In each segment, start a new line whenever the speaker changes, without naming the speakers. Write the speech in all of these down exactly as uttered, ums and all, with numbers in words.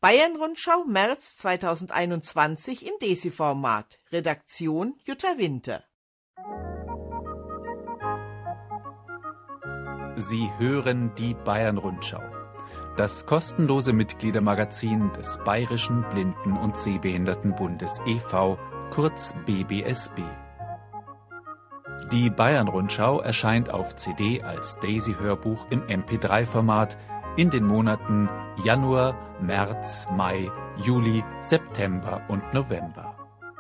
Bayern-Rundschau März zweitausendeinundzwanzig im Desi-Format. Redaktion Jutta Winter.
Sie hören die Bayern-Rundschau, das kostenlose Mitgliedermagazin des Bayerischen Blinden- und Sehbehindertenbundes e V, kurz B B S B. Die Bayern-Rundschau erscheint auf C D als Daisy-Hörbuch im M P drei Format in den Monaten Januar, März, Mai, Juli, September und November.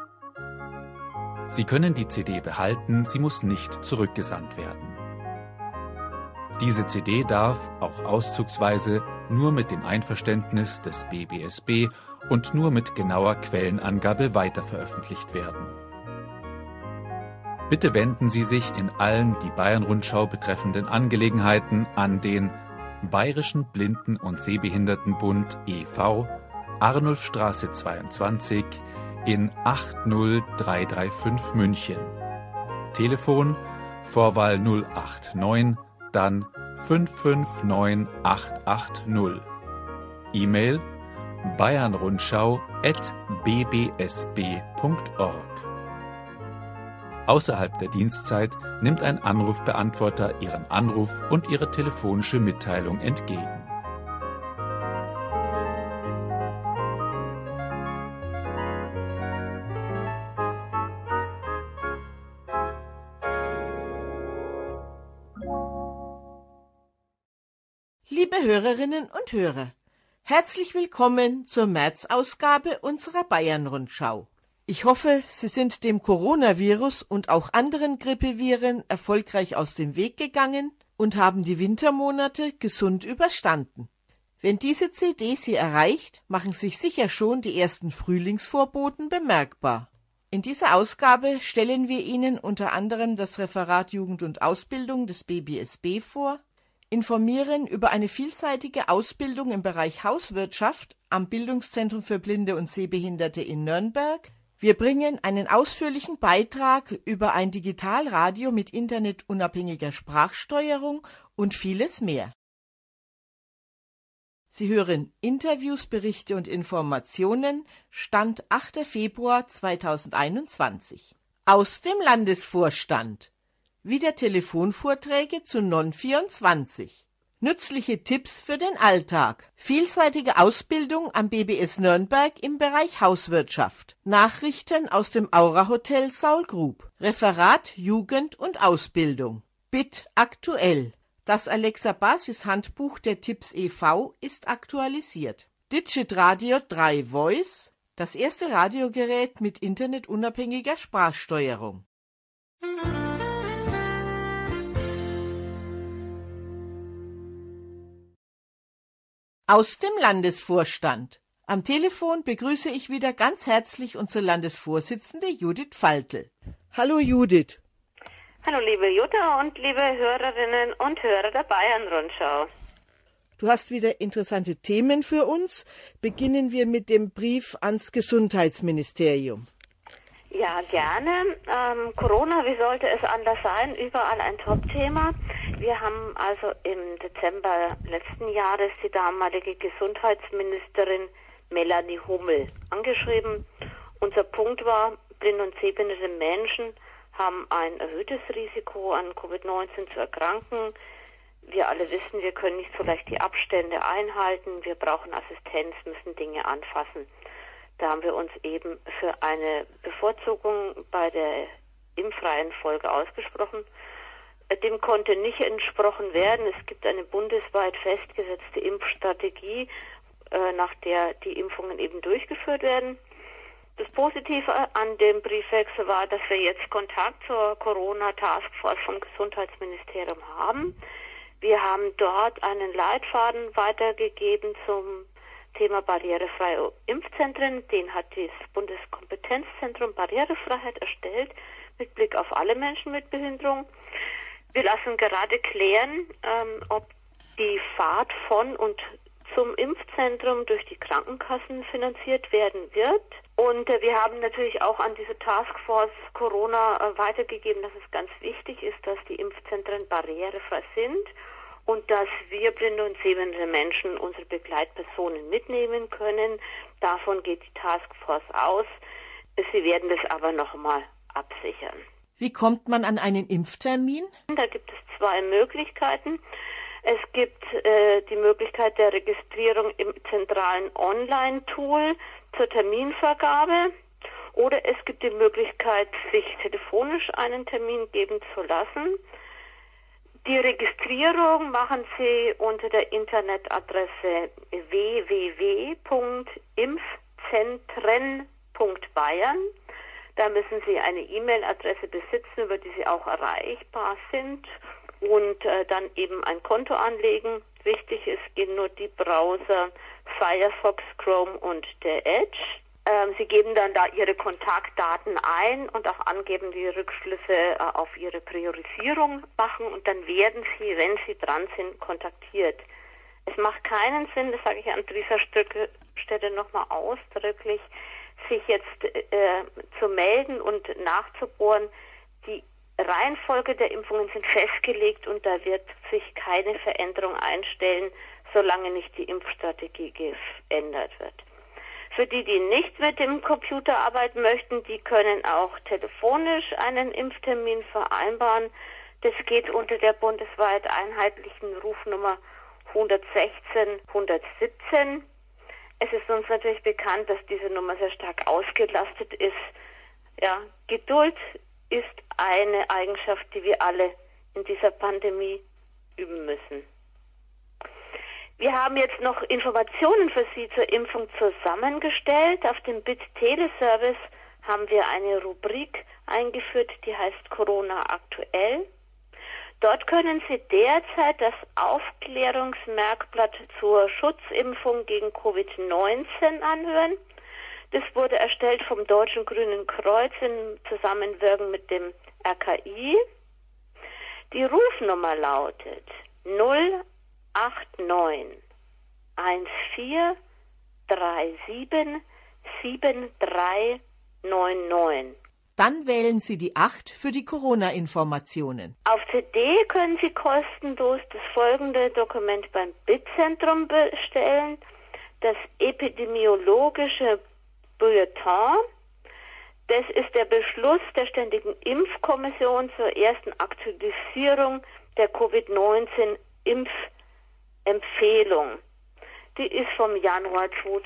Sie können die C D behalten, sie muss nicht zurückgesandt werden. Diese C D darf, auch auszugsweise, nur mit dem Einverständnis des B B S B und nur mit genauer Quellenangabe weiterveröffentlicht werden. Bitte wenden Sie sich in allen die Bayern-Rundschau betreffenden Angelegenheiten an den Bayerischen Blinden- und Sehbehindertenbund e V, Arnulfstraße zweiundzwanzig in acht null drei drei fünf München. Telefon Vorwahl null acht neun, dann fünf fünf neun acht acht null. E-Mail bayernrundschau at b b s b punkt org. Außerhalb der Dienstzeit nimmt ein Anrufbeantworter Ihren Anruf und Ihre telefonische Mitteilung entgegen.
Liebe Hörerinnen und Hörer, herzlich willkommen zur März-Ausgabe unserer Bayern-Rundschau. Ich hoffe, Sie sind dem Coronavirus und auch anderen Grippeviren erfolgreich aus dem Weg gegangen und haben die Wintermonate gesund überstanden. Wenn diese C D Sie erreicht, machen sich sicher schon die ersten Frühlingsvorboten bemerkbar. In dieser Ausgabe stellen wir Ihnen unter anderem das Referat Jugend und Ausbildung des B B S B vor, informieren über eine vielseitige Ausbildung im Bereich Hauswirtschaft am Bildungszentrum für Blinde und Sehbehinderte in Nürnberg. Wir bringen einen ausführlichen Beitrag über ein Digitalradio mit internetunabhängiger Sprachsteuerung und vieles mehr. Sie hören Interviews, Berichte und Informationen, Stand achter Februar zweitausendeinundzwanzig. Aus dem Landesvorstand. Wieder Telefonvorträge zu N O N vierundzwanzig. Nützliche Tipps für den Alltag. Vielseitige Ausbildung am B B S Nürnberg im Bereich Hauswirtschaft. Nachrichten aus dem Aura Hotel Saul Grub. Referat Jugend und Ausbildung. B I T aktuell. Das Alexa Basis Handbuch der Tipps e V ist aktualisiert. Digit Radio drei Voice. Das erste Radiogerät mit internetunabhängiger Sprachsteuerung. Aus dem Landesvorstand. Am Telefon begrüße ich wieder ganz herzlich unsere Landesvorsitzende Judith Faltl. Hallo Judith.
Hallo liebe Jutta und liebe Hörerinnen und Hörer der Bayern-Rundschau.
Du hast wieder interessante Themen für uns. Beginnen wir mit dem Brief ans Gesundheitsministerium.
Ja, gerne. Ähm, Corona, wie sollte es anders sein? Überall ein Top-Thema. Wir haben also im Dezember letzten Jahres die damalige Gesundheitsministerin Melanie Hummel angeschrieben. Unser Punkt war, blinde und sehbehinderte Menschen haben ein erhöhtes Risiko, an Covid neunzehn zu erkranken. Wir alle wissen, wir können nicht so leicht die Abstände einhalten. Wir brauchen Assistenz, müssen Dinge anfassen. Da haben wir uns eben für eine Bevorzugung bei der Impfreihenfolge ausgesprochen. Dem konnte nicht entsprochen werden. Es gibt eine bundesweit festgesetzte Impfstrategie, nach der die Impfungen eben durchgeführt werden. Das Positive an dem Briefwechsel war, dass wir jetzt Kontakt zur Corona-Taskforce vom Gesundheitsministerium haben. Wir haben dort einen Leitfaden weitergegeben zum Thema barrierefreie Impfzentren. Den hat das Bundeskompetenzzentrum Barrierefreiheit erstellt, mit Blick auf alle Menschen mit Behinderung. Wir lassen gerade klären, ähm, ob die Fahrt von und zum Impfzentrum durch die Krankenkassen finanziert werden wird. Und äh, wir haben natürlich auch an diese Taskforce Corona äh, weitergegeben, dass es ganz wichtig ist, dass die Impfzentren barrierefrei sind und dass wir blinde und sehbehinderte Menschen unsere Begleitpersonen mitnehmen können. Davon geht die Taskforce aus. Sie werden das aber nochmal absichern.
Wie kommt man an einen Impftermin?
Da gibt es zwei Möglichkeiten. Es gibt äh, die Möglichkeit der Registrierung im zentralen Online-Tool zur Terminvergabe oder es gibt die Möglichkeit, sich telefonisch einen Termin geben zu lassen. Die Registrierung machen Sie unter der Internetadresse w w w punkt impfzentren punkt bayern. Da müssen Sie eine E-Mail-Adresse besitzen, über die Sie auch erreichbar sind und äh, dann eben ein Konto anlegen. Wichtig ist, gehen nur die Browser Firefox, Chrome und der Edge. Ähm, Sie geben dann da Ihre Kontaktdaten ein und auch angeben, die Rückschlüsse äh, auf Ihre Priorisierung machen und dann werden Sie, wenn Sie dran sind, kontaktiert. Es macht keinen Sinn, das sage ich an dieser Stelle nochmal ausdrücklich, sich jetzt äh, zu melden und nachzubohren. Die Reihenfolge der Impfungen sind festgelegt und da wird sich keine Veränderung einstellen, solange nicht die Impfstrategie geändert wird. Für die, die nicht mit dem Computer arbeiten möchten, die können auch telefonisch einen Impftermin vereinbaren. Das geht unter der bundesweit einheitlichen Rufnummer hundertsechzehn hundertsiebzehn. Es ist uns natürlich bekannt, dass diese Nummer sehr stark ausgelastet ist. Ja, Geduld ist eine Eigenschaft, die wir alle in dieser Pandemie üben müssen. Wir haben jetzt noch Informationen für Sie zur Impfung zusammengestellt. Auf dem B I T-Teleservice haben wir eine Rubrik eingeführt, die heißt Corona aktuell. Dort können Sie derzeit das Aufklärungsmerkblatt zur Schutzimpfung gegen Covid neunzehn anhören. Das wurde erstellt vom Deutschen Grünen Kreuz im Zusammenwirken mit dem R K I. Die Rufnummer lautet null acht neun eins vier drei sieben sieben drei neun neun.
Dann wählen Sie die acht für die Corona-Informationen.
Auf C D können Sie kostenlos das folgende Dokument beim B I T-Zentrum bestellen. Das epidemiologische Bulletin. Das ist der Beschluss der Ständigen Impfkommission zur ersten Aktualisierung der Covid neunzehn Impfempfehlung. Die ist vom Januar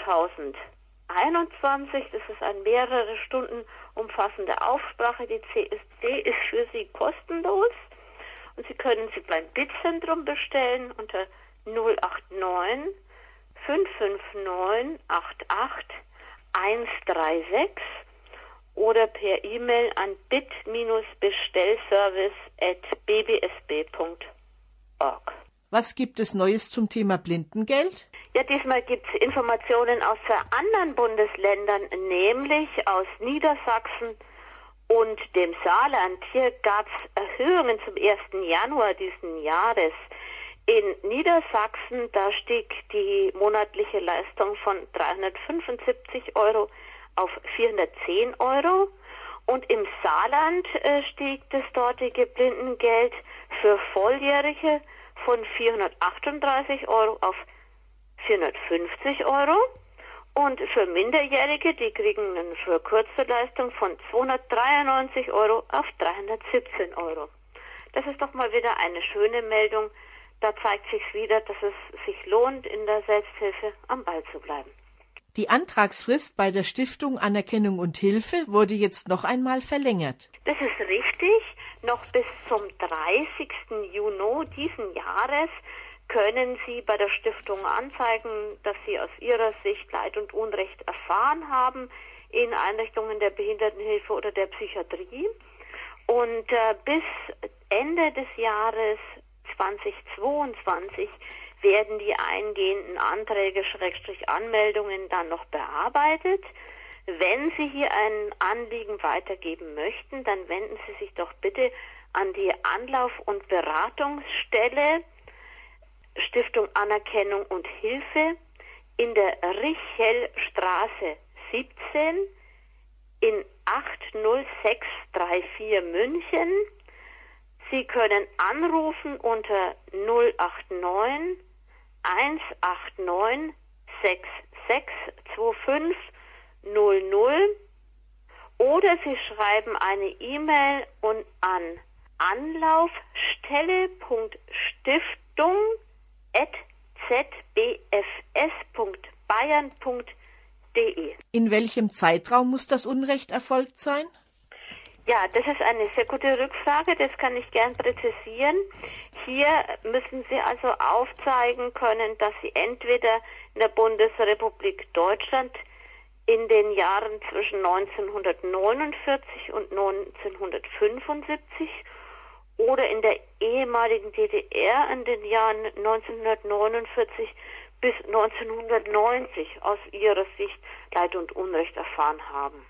zweitausendeinundzwanzig. Das ist eine mehrere Stunden umfassende Aufsprache. Die C S D ist für Sie kostenlos und Sie können sie beim B I T-Zentrum bestellen unter null acht neun fünf fünf neun acht acht eins drei sechs oder per E-Mail an bit bestellservice at b b s b punkt org.
Was gibt es Neues zum Thema Blindengeld?
Ja, diesmal gibt es Informationen aus anderen Bundesländern, nämlich aus Niedersachsen und dem Saarland. Hier gab es Erhöhungen zum ersten Januar diesen Jahres. In Niedersachsen, da stieg die monatliche Leistung von dreihundertfünfundsiebzig Euro auf vierhundertzehn Euro und im Saarland äh, stieg das dortige Blindengeld für Volljährige von vierhundertachtunddreißig Euro auf vierhundertfünfzig Euro und für Minderjährige, die kriegen eine verkürzte Leistung von zweihundertdreiundneunzig Euro auf dreihundertsiebzehn Euro. Das ist doch mal wieder eine schöne Meldung. Da zeigt sich wieder, dass es sich lohnt, in der Selbsthilfe am Ball zu bleiben.
Die Antragsfrist bei der Stiftung Anerkennung und Hilfe wurde jetzt noch einmal verlängert.
Das ist richtig. Noch bis zum dreißigsten Juni diesen Jahres können Sie bei der Stiftung anzeigen, dass Sie aus Ihrer Sicht Leid und Unrecht erfahren haben in Einrichtungen der Behindertenhilfe oder der Psychiatrie. Und äh, bis Ende des Jahres zweitausendzweiundzwanzig werden die eingehenden Anträge, Schrägstrich Anmeldungen dann noch bearbeitet. Wenn Sie hier ein Anliegen weitergeben möchten, dann wenden Sie sich doch bitte an die Anlauf- und Beratungsstelle Stiftung Anerkennung und Hilfe in der Richelstraße siebzehn in acht null sechs drei vier München. Sie können anrufen unter null acht neun, eins acht neun, sechs sechs zwei fünf null null oder Sie schreiben eine E-Mail und an anlaufstelle punkt stiftung at z b f s punkt bayern punkt de.
In welchem Zeitraum muss das Unrecht erfolgt sein?
Ja, das ist eine sehr gute Rückfrage, das kann ich gern präzisieren. Hier müssen Sie also aufzeigen können, dass Sie entweder in der Bundesrepublik Deutschland in den Jahren zwischen neunzehnhundertneunundvierzig und neunzehnhundertfünfundsiebzig oder in der ehemaligen D D R in den Jahren neunzehnhundertneunundvierzig bis neunzehnhundertneunzig aus Ihrer Sicht Leid und Unrecht erfahren haben.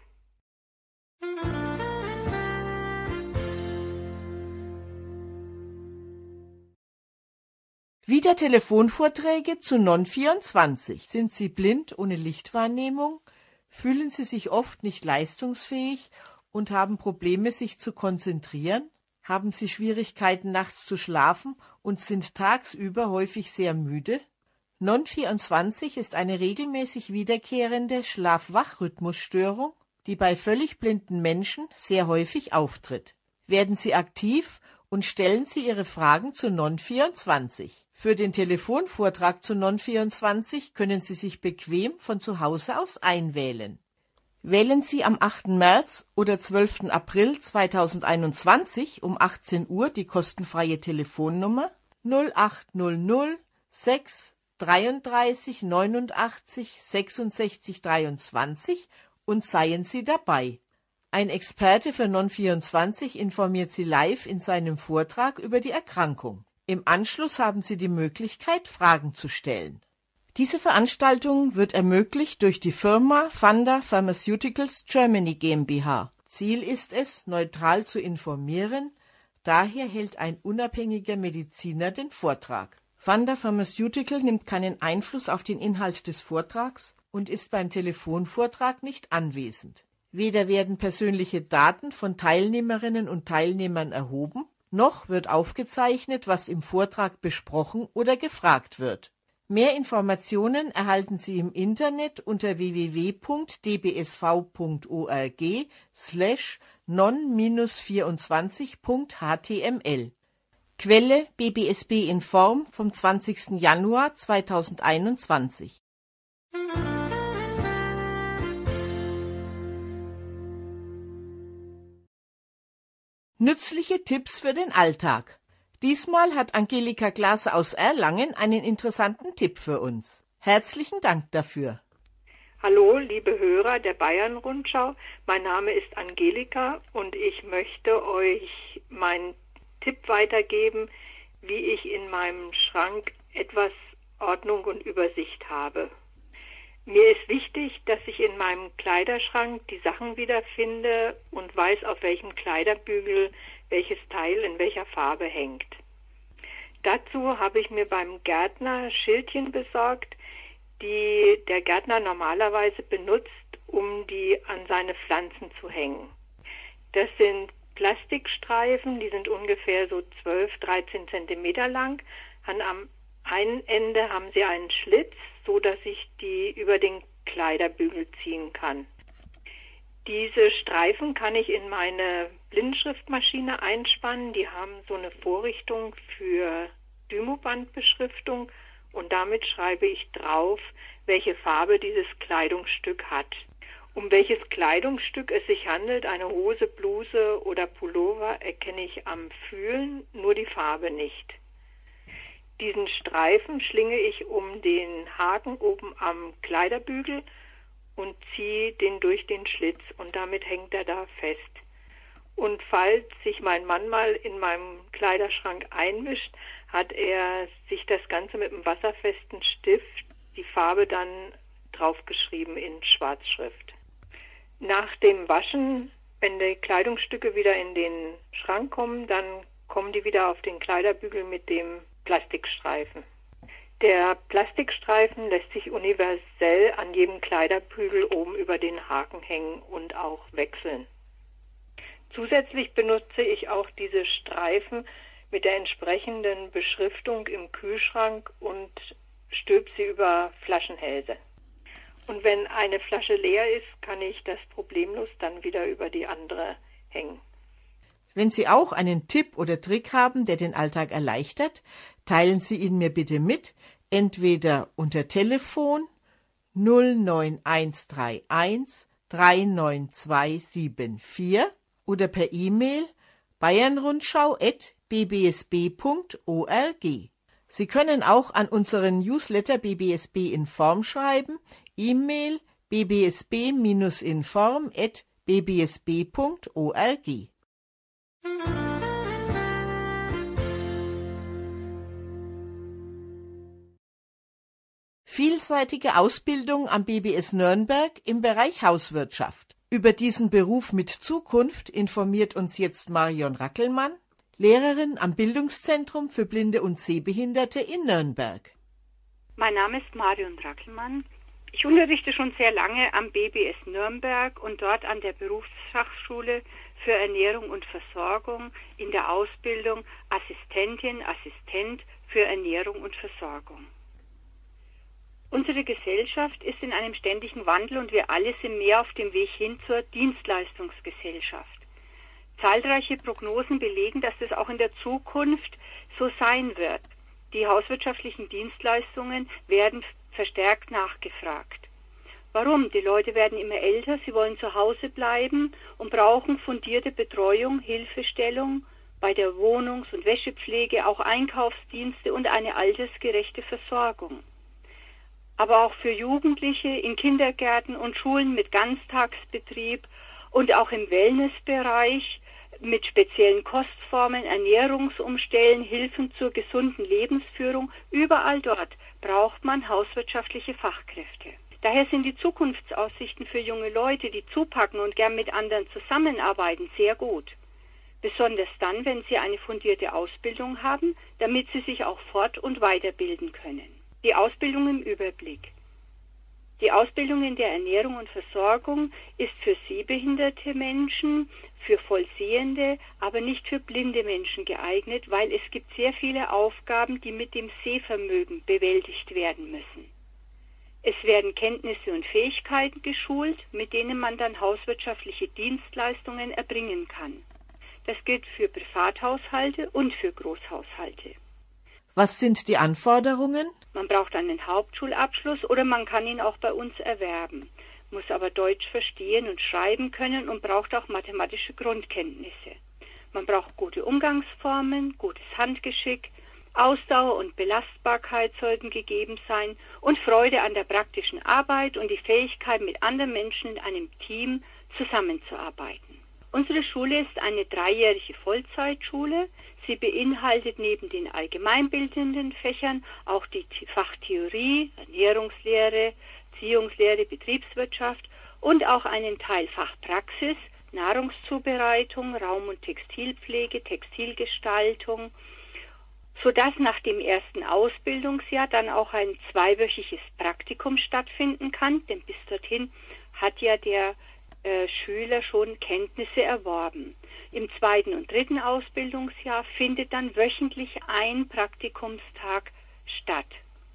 Wieder Telefonvorträge zu Non vierundzwanzig. Sind Sie blind ohne Lichtwahrnehmung? Fühlen Sie sich oft nicht leistungsfähig und haben Probleme, sich zu konzentrieren? Haben Sie Schwierigkeiten, nachts zu schlafen und sind tagsüber häufig sehr müde? Non vierundzwanzig ist eine regelmäßig wiederkehrende Schlaf-Wach-Rhythmusstörung, die bei völlig blinden Menschen sehr häufig auftritt. Werden Sie aktiv und stellen Sie Ihre Fragen zu Non vierundzwanzig. Für den Telefonvortrag zu Non vierundzwanzig können Sie sich bequem von zu Hause aus einwählen. Wählen Sie am achten März oder zwölften April zweitausendeinundzwanzig um achtzehn Uhr die kostenfreie Telefonnummer null acht null null sechs dreiunddreißig neunundachtzig sechsundsechzig dreiundzwanzig und seien Sie dabei. Ein Experte für Non vierundzwanzig informiert Sie live in seinem Vortrag über die Erkrankung. Im Anschluss haben Sie die Möglichkeit, Fragen zu stellen. Diese Veranstaltung wird ermöglicht durch die Firma Vanda Pharmaceuticals Germany GmbH. Ziel ist es, neutral zu informieren, daher hält ein unabhängiger Mediziner den Vortrag. Vanda Pharmaceutical nimmt keinen Einfluss auf den Inhalt des Vortrags und ist beim Telefonvortrag nicht anwesend. Weder werden persönliche Daten von Teilnehmerinnen und Teilnehmern erhoben, noch wird aufgezeichnet, was im Vortrag besprochen oder gefragt wird. Mehr Informationen erhalten Sie im Internet unter w w w punkt d b s v punkt org slash non vierundzwanzig punkt h t m l. Quelle B B S B Inform vom zwanzigsten Januar zweitausendeinundzwanzig. Nützliche Tipps für den Alltag. Diesmal hat Angelika Glaser aus Erlangen einen interessanten Tipp für uns. Herzlichen Dank dafür.
Hallo, liebe Hörer der Bayern-Rundschau. Mein Name ist Angelika und ich möchte euch meinen Tipp weitergeben, wie ich in meinem Schrank etwas Ordnung und Übersicht habe. Mir ist wichtig, dass ich in meinem Kleiderschrank die Sachen wiederfinde und weiß, auf welchem Kleiderbügel welches Teil in welcher Farbe hängt. Dazu habe ich mir beim Gärtner Schildchen besorgt, die der Gärtner normalerweise benutzt, um die an seine Pflanzen zu hängen. Das sind Plastikstreifen, die sind ungefähr so zwölf, dreizehn Zentimeter lang. An am einen Ende haben sie einen Schlitz, so dass ich die über den Kleiderbügel ziehen kann. Diese Streifen kann ich in meine Blindschriftmaschine einspannen. Die haben so eine Vorrichtung für Dymobandbeschriftung und damit schreibe ich drauf, welche Farbe dieses Kleidungsstück hat. Um welches Kleidungsstück es sich handelt, eine Hose, Bluse oder Pullover, erkenne ich am Fühlen, nur die Farbe nicht. Diesen Streifen schlinge ich um den Haken oben am Kleiderbügel und ziehe den durch den Schlitz und damit hängt er da fest. Und falls sich mein Mann mal in meinem Kleiderschrank einmischt, hat er sich das Ganze mit einem wasserfesten Stift, die Farbe dann draufgeschrieben in Schwarzschrift. Nach dem Waschen, wenn die Kleidungsstücke wieder in den Schrank kommen, dann kommen die wieder auf den Kleiderbügel mit dem Plastikstreifen. Der Plastikstreifen lässt sich universell an jedem Kleiderbügel oben über den Haken hängen und auch wechseln. Zusätzlich benutze ich auch diese Streifen mit der entsprechenden Beschriftung im Kühlschrank und stülpe sie über Flaschenhälse. Und wenn eine Flasche leer ist, kann ich das problemlos dann wieder über die andere hängen.
Wenn Sie auch einen Tipp oder Trick haben, der den Alltag erleichtert, teilen Sie ihn mir bitte mit, entweder unter Telefon null neun eins drei eins drei neun zwei sieben vier oder per E-Mail bayernrundschau at b b s b punkt org. Sie können auch an unseren Newsletter B B S B Inform schreiben, E-Mail b b s b inform at b b s b punkt org. Vielseitige Ausbildung am B B S Nürnberg im Bereich Hauswirtschaft. Über diesen Beruf mit Zukunft informiert uns jetzt Marion Rackelmann, Lehrerin am Bildungszentrum für Blinde und Sehbehinderte in Nürnberg.
Mein Name ist Marion Rackelmann. Ich unterrichte schon sehr lange am B B S Nürnberg und dort an der Berufsfachschule für Ernährung und Versorgung in der Ausbildung Assistentin, Assistent für Ernährung und Versorgung. Unsere Gesellschaft ist in einem ständigen Wandel und wir alle sind mehr auf dem Weg hin zur Dienstleistungsgesellschaft. Zahlreiche Prognosen belegen, dass das auch in der Zukunft so sein wird. Die hauswirtschaftlichen Dienstleistungen werden verstärkt nachgefragt. Warum? Die Leute werden immer älter, sie wollen zu Hause bleiben und brauchen fundierte Betreuung, Hilfestellung bei der Wohnungs- und Wäschepflege, auch Einkaufsdienste und eine altersgerechte Versorgung. Aber auch für Jugendliche in Kindergärten und Schulen mit Ganztagsbetrieb und auch im Wellnessbereich mit speziellen Kostformen, Ernährungsumstellen, Hilfen zur gesunden Lebensführung, überall dort braucht man hauswirtschaftliche Fachkräfte. Daher sind die Zukunftsaussichten für junge Leute, die zupacken und gern mit anderen zusammenarbeiten, sehr gut. Besonders dann, wenn sie eine fundierte Ausbildung haben, damit sie sich auch fort- und weiterbilden können. Die Ausbildung im Überblick. Die Ausbildung in der Ernährung und Versorgung ist für sehbehinderte Menschen, für Vollsehende, aber nicht für blinde Menschen geeignet, weil es gibt sehr viele Aufgaben, die mit dem Sehvermögen bewältigt werden müssen. Es werden Kenntnisse und Fähigkeiten geschult, mit denen man dann hauswirtschaftliche Dienstleistungen erbringen kann. Das gilt für Privathaushalte und für Großhaushalte.
Was sind die Anforderungen?
Man braucht einen Hauptschulabschluss oder man kann ihn auch bei uns erwerben, muss aber Deutsch verstehen und schreiben können und braucht auch mathematische Grundkenntnisse. Man braucht gute Umgangsformen, gutes Handgeschick, Ausdauer und Belastbarkeit sollten gegeben sein und Freude an der praktischen Arbeit und die Fähigkeit, mit anderen Menschen in einem Team zusammenzuarbeiten. Unsere Schule ist eine dreijährige Vollzeitschule. Sie beinhaltet neben den allgemeinbildenden Fächern auch die Fachtheorie, Ernährungslehre, Erziehungslehre, Betriebswirtschaft und auch einen Teil Fachpraxis, Nahrungszubereitung, Raum- und Textilpflege, Textilgestaltung, sodass nach dem ersten Ausbildungsjahr dann auch ein zweiwöchiges Praktikum stattfinden kann, denn bis dorthin hat ja der äh, Schüler schon Kenntnisse erworben. Im zweiten und dritten Ausbildungsjahr findet dann wöchentlich ein Praktikumstag statt.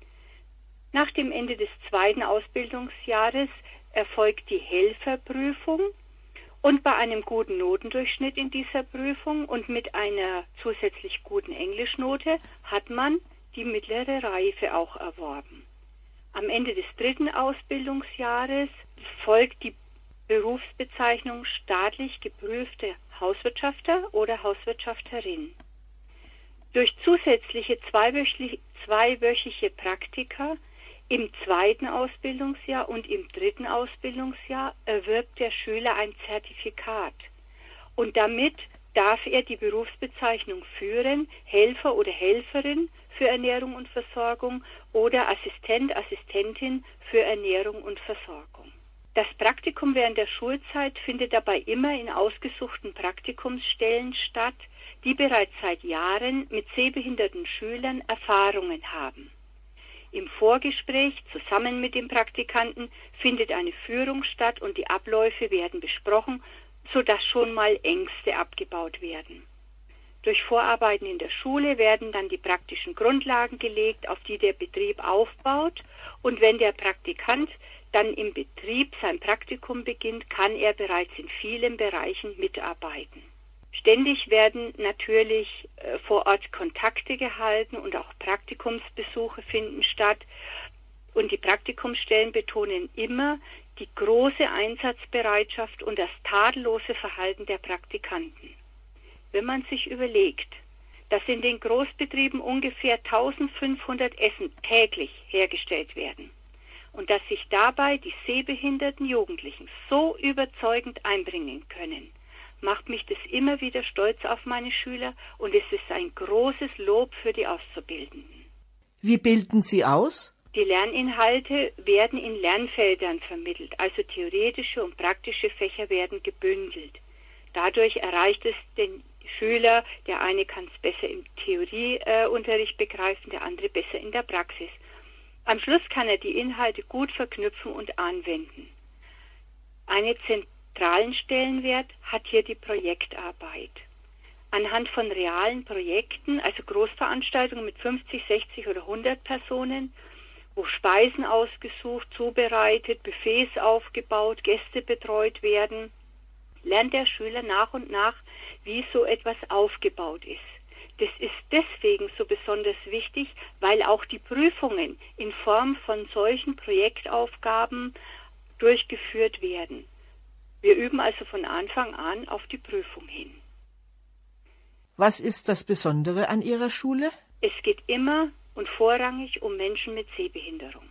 Nach dem Ende des zweiten Ausbildungsjahres erfolgt die Helferprüfung und bei einem guten Notendurchschnitt in dieser Prüfung und mit einer zusätzlich guten Englischnote hat man die mittlere Reife auch erworben. Am Ende des dritten Ausbildungsjahres folgt die Berufsbezeichnung staatlich geprüfte Hauswirtschafter oder Hauswirtschafterin. Durch zusätzliche zweiwöchige, zweiwöchige Praktika im zweiten Ausbildungsjahr und im dritten Ausbildungsjahr erwirbt der Schüler ein Zertifikat und damit darf er die Berufsbezeichnung führen, Helfer oder Helferin für Ernährung und Versorgung oder Assistent, Assistentin für Ernährung und Versorgung. Das Praktikum während der Schulzeit findet dabei immer in ausgesuchten Praktikumsstellen statt, die bereits seit Jahren mit sehbehinderten Schülern Erfahrungen haben. Im Vorgespräch zusammen mit dem Praktikanten findet eine Führung statt und die Abläufe werden besprochen, sodass schon mal Ängste abgebaut werden. Durch Vorarbeiten in der Schule werden dann die praktischen Grundlagen gelegt, auf die der Betrieb aufbaut. Und wenn der Praktikant dann im Betrieb sein Praktikum beginnt, kann er bereits in vielen Bereichen mitarbeiten. Ständig werden natürlich äh, vor Ort Kontakte gehalten und auch Praktikumsbesuche finden statt. Und die Praktikumsstellen betonen immer die große Einsatzbereitschaft und das tadellose Verhalten der Praktikanten. Wenn man sich überlegt, dass in den Großbetrieben ungefähr eintausendfünfhundert Essen täglich hergestellt werden und dass sich dabei die sehbehinderten Jugendlichen so überzeugend einbringen können, macht mich das immer wieder stolz auf meine Schüler und es ist ein großes Lob für die Auszubildenden.
Wie bilden Sie aus?
Die Lerninhalte werden in Lernfeldern vermittelt, also theoretische und praktische Fächer werden gebündelt. Dadurch erreicht es den Schüler, der eine kann es besser im Theorieunterricht äh, begreifen, der andere besser in der Praxis. Am Schluss kann er die Inhalte gut verknüpfen und anwenden. Einen zentralen Stellenwert hat hier die Projektarbeit. Anhand von realen Projekten, also Großveranstaltungen mit fünfzig, sechzig oder hundert Personen, wo Speisen ausgesucht, zubereitet, Buffets aufgebaut, Gäste betreut werden, lernt der Schüler nach und nach, wie so etwas aufgebaut ist. Das ist deswegen so besonders wichtig, weil auch die Prüfungen in Form von solchen Projektaufgaben durchgeführt werden. Wir üben also von Anfang an auf die Prüfung hin.
Was ist das Besondere an Ihrer Schule?
Es geht immer und vorrangig um Menschen mit Sehbehinderung.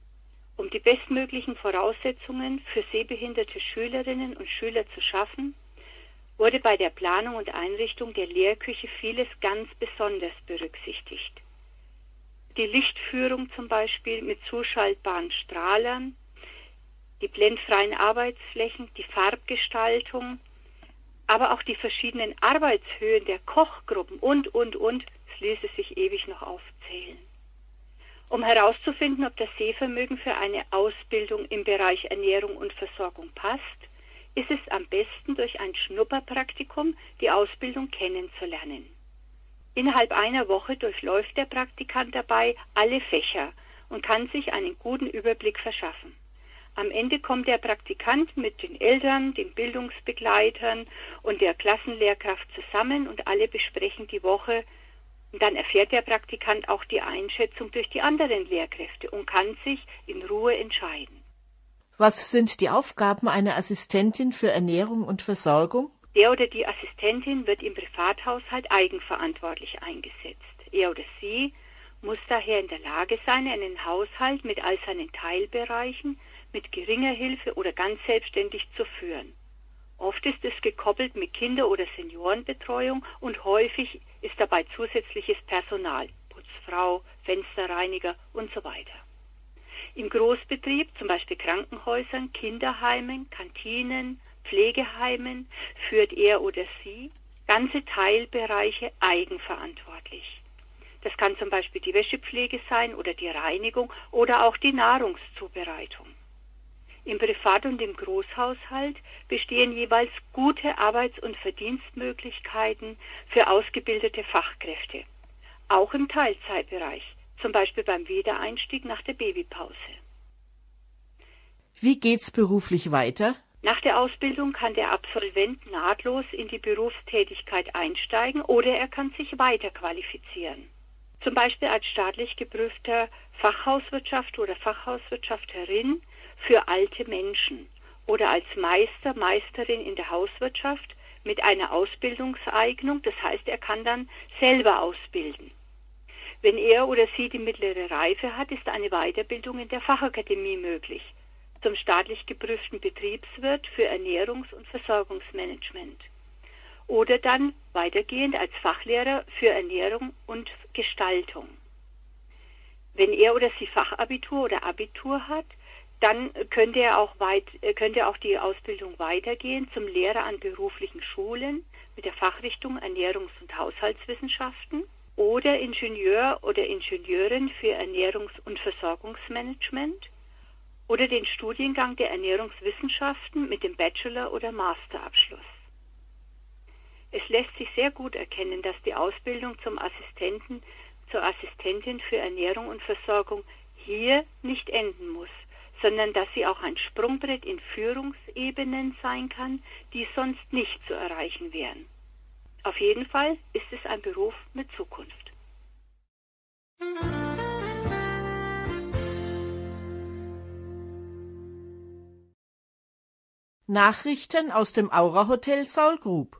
Um die bestmöglichen Voraussetzungen für sehbehinderte Schülerinnen und Schüler zu schaffen, wurde bei der Planung und Einrichtung der Lehrküche vieles ganz besonders berücksichtigt. Die Lichtführung zum Beispiel mit zuschaltbaren Strahlern, die blendfreien Arbeitsflächen, die Farbgestaltung, aber auch die verschiedenen Arbeitshöhen der Kochgruppen und, und, und, es ließe sich ewig noch aufzählen. Um herauszufinden, ob das Sehvermögen für eine Ausbildung im Bereich Ernährung und Versorgung passt, ist es am besten, durch ein Schnupperpraktikum die Ausbildung kennenzulernen. Innerhalb einer Woche durchläuft der Praktikant dabei alle Fächer und kann sich einen guten Überblick verschaffen. Am Ende kommt der Praktikant mit den Eltern, den Bildungsbegleitern und der Klassenlehrkraft zusammen und alle besprechen die Woche. Und dann erfährt der Praktikant auch die Einschätzung durch die anderen Lehrkräfte und kann sich in Ruhe entscheiden.
Was sind die Aufgaben einer Assistentin für Ernährung und Versorgung?
Der oder die Assistentin wird im Privathaushalt eigenverantwortlich eingesetzt. Er oder sie muss daher in der Lage sein, einen Haushalt mit all seinen Teilbereichen mit geringer Hilfe oder ganz selbstständig zu führen. Oft ist es gekoppelt mit Kinder- oder Seniorenbetreuung und häufig ist dabei zusätzliches Personal, Putzfrau, Fensterreiniger und so weiter. Im Großbetrieb, zum Beispiel Krankenhäusern, Kinderheimen, Kantinen, Pflegeheimen, führt er oder sie ganze Teilbereiche eigenverantwortlich. Das kann zum Beispiel die Wäschepflege sein oder die Reinigung oder auch die Nahrungszubereitung. Im Privat- und im Großhaushalt bestehen jeweils gute Arbeits- und Verdienstmöglichkeiten für ausgebildete Fachkräfte, auch im Teilzeitbereich, zum Beispiel beim Wiedereinstieg nach der Babypause.
Wie geht's beruflich weiter?
Nach der Ausbildung kann der Absolvent nahtlos in die Berufstätigkeit einsteigen oder er kann sich weiterqualifizieren. Zum Beispiel als staatlich geprüfter Fachhauswirtschaft oder Fachhauswirtschafterin für alte Menschen oder als Meister, Meisterin in der Hauswirtschaft mit einer Ausbildungseignung, das heißt, er kann dann selber ausbilden. Wenn er oder sie die mittlere Reife hat, ist eine Weiterbildung in der Fachakademie möglich, zum staatlich geprüften Betriebswirt für Ernährungs- und Versorgungsmanagement. Oder dann weitergehend als Fachlehrer für Ernährung und Gestaltung. Wenn er oder sie Fachabitur oder Abitur hat, dann könnte er auch weit, könnte auch die Ausbildung weitergehen zum Lehrer an beruflichen Schulen mit der Fachrichtung Ernährungs- und Haushaltswissenschaften oder Ingenieur oder Ingenieurin für Ernährungs- und Versorgungsmanagement oder den Studiengang der Ernährungswissenschaften mit dem Bachelor- oder Masterabschluss. Es lässt sich sehr gut erkennen, dass die Ausbildung zum Assistenten, zur Assistentin für Ernährung und Versorgung hier nicht enden muss, sondern dass sie auch ein Sprungbrett in Führungsebenen sein kann, die sonst nicht zu erreichen wären. Auf jeden Fall ist es ein Beruf mit Zukunft.
Nachrichten aus dem Aura-Hotel Saulgrub.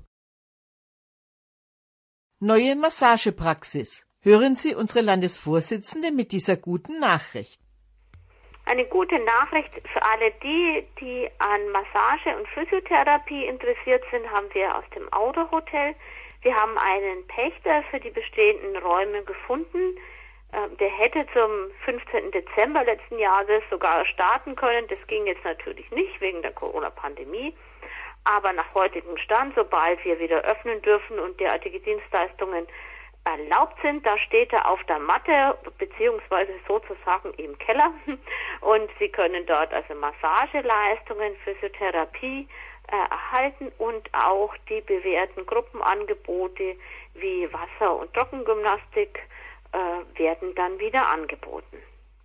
Neue Massagepraxis. Hören Sie unsere Landesvorsitzende mit dieser guten Nachricht.
Eine gute Nachricht für alle die, die an Massage und Physiotherapie interessiert sind, haben wir aus dem Aura-Hotel. Wir haben einen Pächter für die bestehenden Räume gefunden. Der hätte zum fünfzehnten Dezember letzten Jahres sogar starten können. Das ging jetzt natürlich nicht wegen der Corona-Pandemie. Aber nach heutigem Stand, sobald wir wieder öffnen dürfen und derartige Dienstleistungen erlaubt sind, da steht er auf der Matte, beziehungsweise sozusagen im Keller. Und Sie können dort also Massageleistungen, Physiotherapie äh, erhalten und auch die bewährten Gruppenangebote wie Wasser- und Trockengymnastik äh, werden dann wieder angeboten.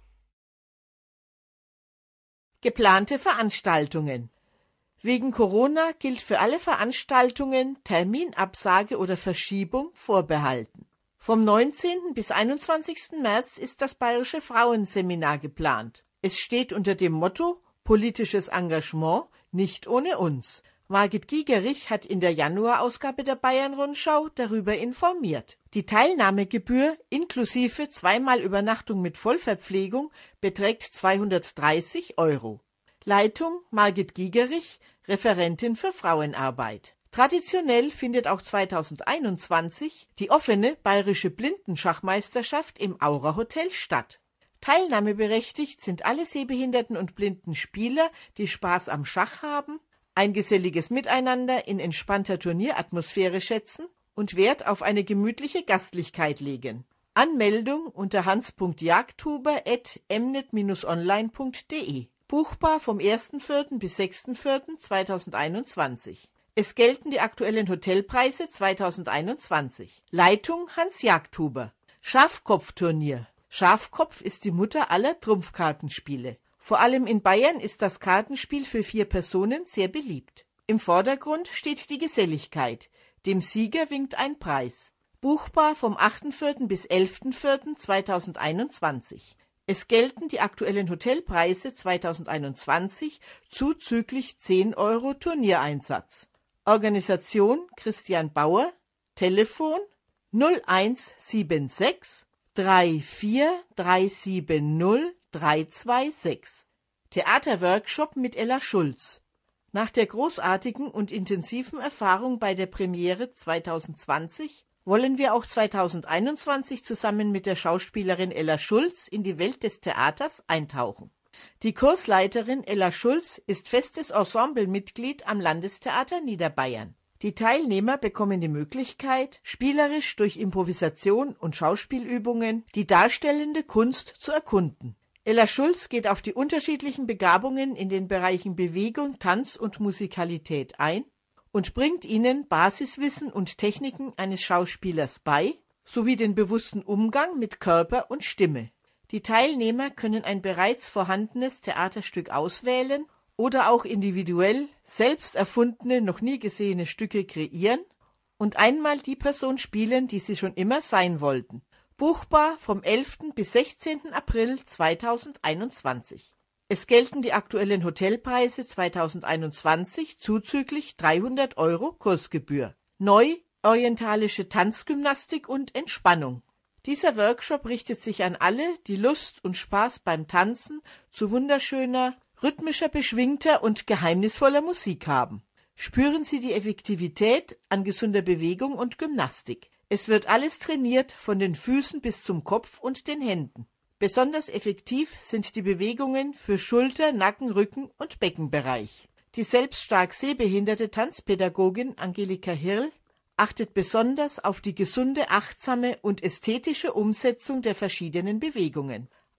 Geplante Veranstaltungen. Wegen Corona gilt für alle Veranstaltungen Terminabsage oder Verschiebung vorbehalten. Vom neunzehnten bis einundzwanzigsten März ist das Bayerische Frauenseminar geplant. Es steht unter dem Motto Politisches Engagement nicht ohne uns. Margit Giegerich hat in der Januarausgabe der Bayern-Rundschau darüber informiert. Die Teilnahmegebühr inklusive zweimal Übernachtung mit Vollverpflegung beträgt zweihundertdreißig Euro. Leitung Margit Giegerich, Referentin für Frauenarbeit. Traditionell findet auch zweitausendeinundzwanzig die offene bayerische Blindenschachmeisterschaft im Aura-Hotel statt. Teilnahmeberechtigt sind alle sehbehinderten und blinden Spieler, die Spaß am Schach haben, ein geselliges Miteinander in entspannter Turnieratmosphäre schätzen und Wert auf eine gemütliche Gastlichkeit legen. Anmeldung unter hans punkt jagdhuber at emnet dash online punkt de. Buchbar vom ersten vierten bis sechsten vierten zweitausendeinundzwanzig. Es gelten die aktuellen Hotelpreise zweitausendeinundzwanzig. Leitung Hans Jagdhuber. Schafkopfturnier. Schafkopf ist die Mutter aller Trumpfkartenspiele. Vor allem in Bayern ist das Kartenspiel für vier Personen sehr beliebt. Im Vordergrund steht die Geselligkeit. Dem Sieger winkt ein Preis. Buchbar vom achten vierten bis elften vierten zweitausendeinundzwanzig. Es gelten die aktuellen Hotelpreise zweitausendeinundzwanzig zuzüglich zehn Euro Turniereinsatz. Organisation Christian Bauer, Telefon null eins sieben sechs drei vier drei sieben null drei zwei sechs. Theaterworkshop mit Ella Schulz. Nach der großartigen und intensiven Erfahrung bei der Premiere zweitausendzwanzig wollen wir auch zweitausendeinundzwanzig zusammen mit der Schauspielerin Ella Schulz in die Welt des Theaters eintauchen. Die Kursleiterin Ella Schulz ist festes Ensemblemitglied am Landestheater Niederbayern. Die Teilnehmer bekommen die Möglichkeit, spielerisch durch Improvisation und Schauspielübungen die darstellende Kunst zu erkunden. Ella Schulz geht auf die unterschiedlichen Begabungen in den Bereichen Bewegung, Tanz und Musikalität ein und bringt ihnen Basiswissen und Techniken eines Schauspielers bei, sowie den bewussten Umgang mit Körper und Stimme. Die Teilnehmer können ein bereits vorhandenes Theaterstück auswählen oder auch individuell selbst erfundene, noch nie gesehene Stücke kreieren und einmal die Person spielen, die sie schon immer sein wollten. Buchbar vom elften bis sechzehnten April zweitausendeinundzwanzig. Es gelten die aktuellen Hotelpreise zweitausendeinundzwanzig zuzüglich dreihundert Euro Kursgebühr. Neu orientalische Tanzgymnastik und Entspannung. Dieser Workshop richtet sich an alle, die Lust und Spaß beim Tanzen zu wunderschöner, rhythmischer, beschwingter und geheimnisvoller Musik haben. Spüren Sie die Effektivität an gesunder Bewegung und Gymnastik. Es wird alles trainiert, von den Füßen bis zum Kopf und den Händen. Besonders effektiv sind die Bewegungen für Schulter-, Nacken-, Rücken- und Beckenbereich. Die selbst stark sehbehinderte Tanzpädagogin Angelika Hirl achtet besonders auf die gesunde, achtsame und ästhetische Umsetzung der verschiedenen Bewegungen.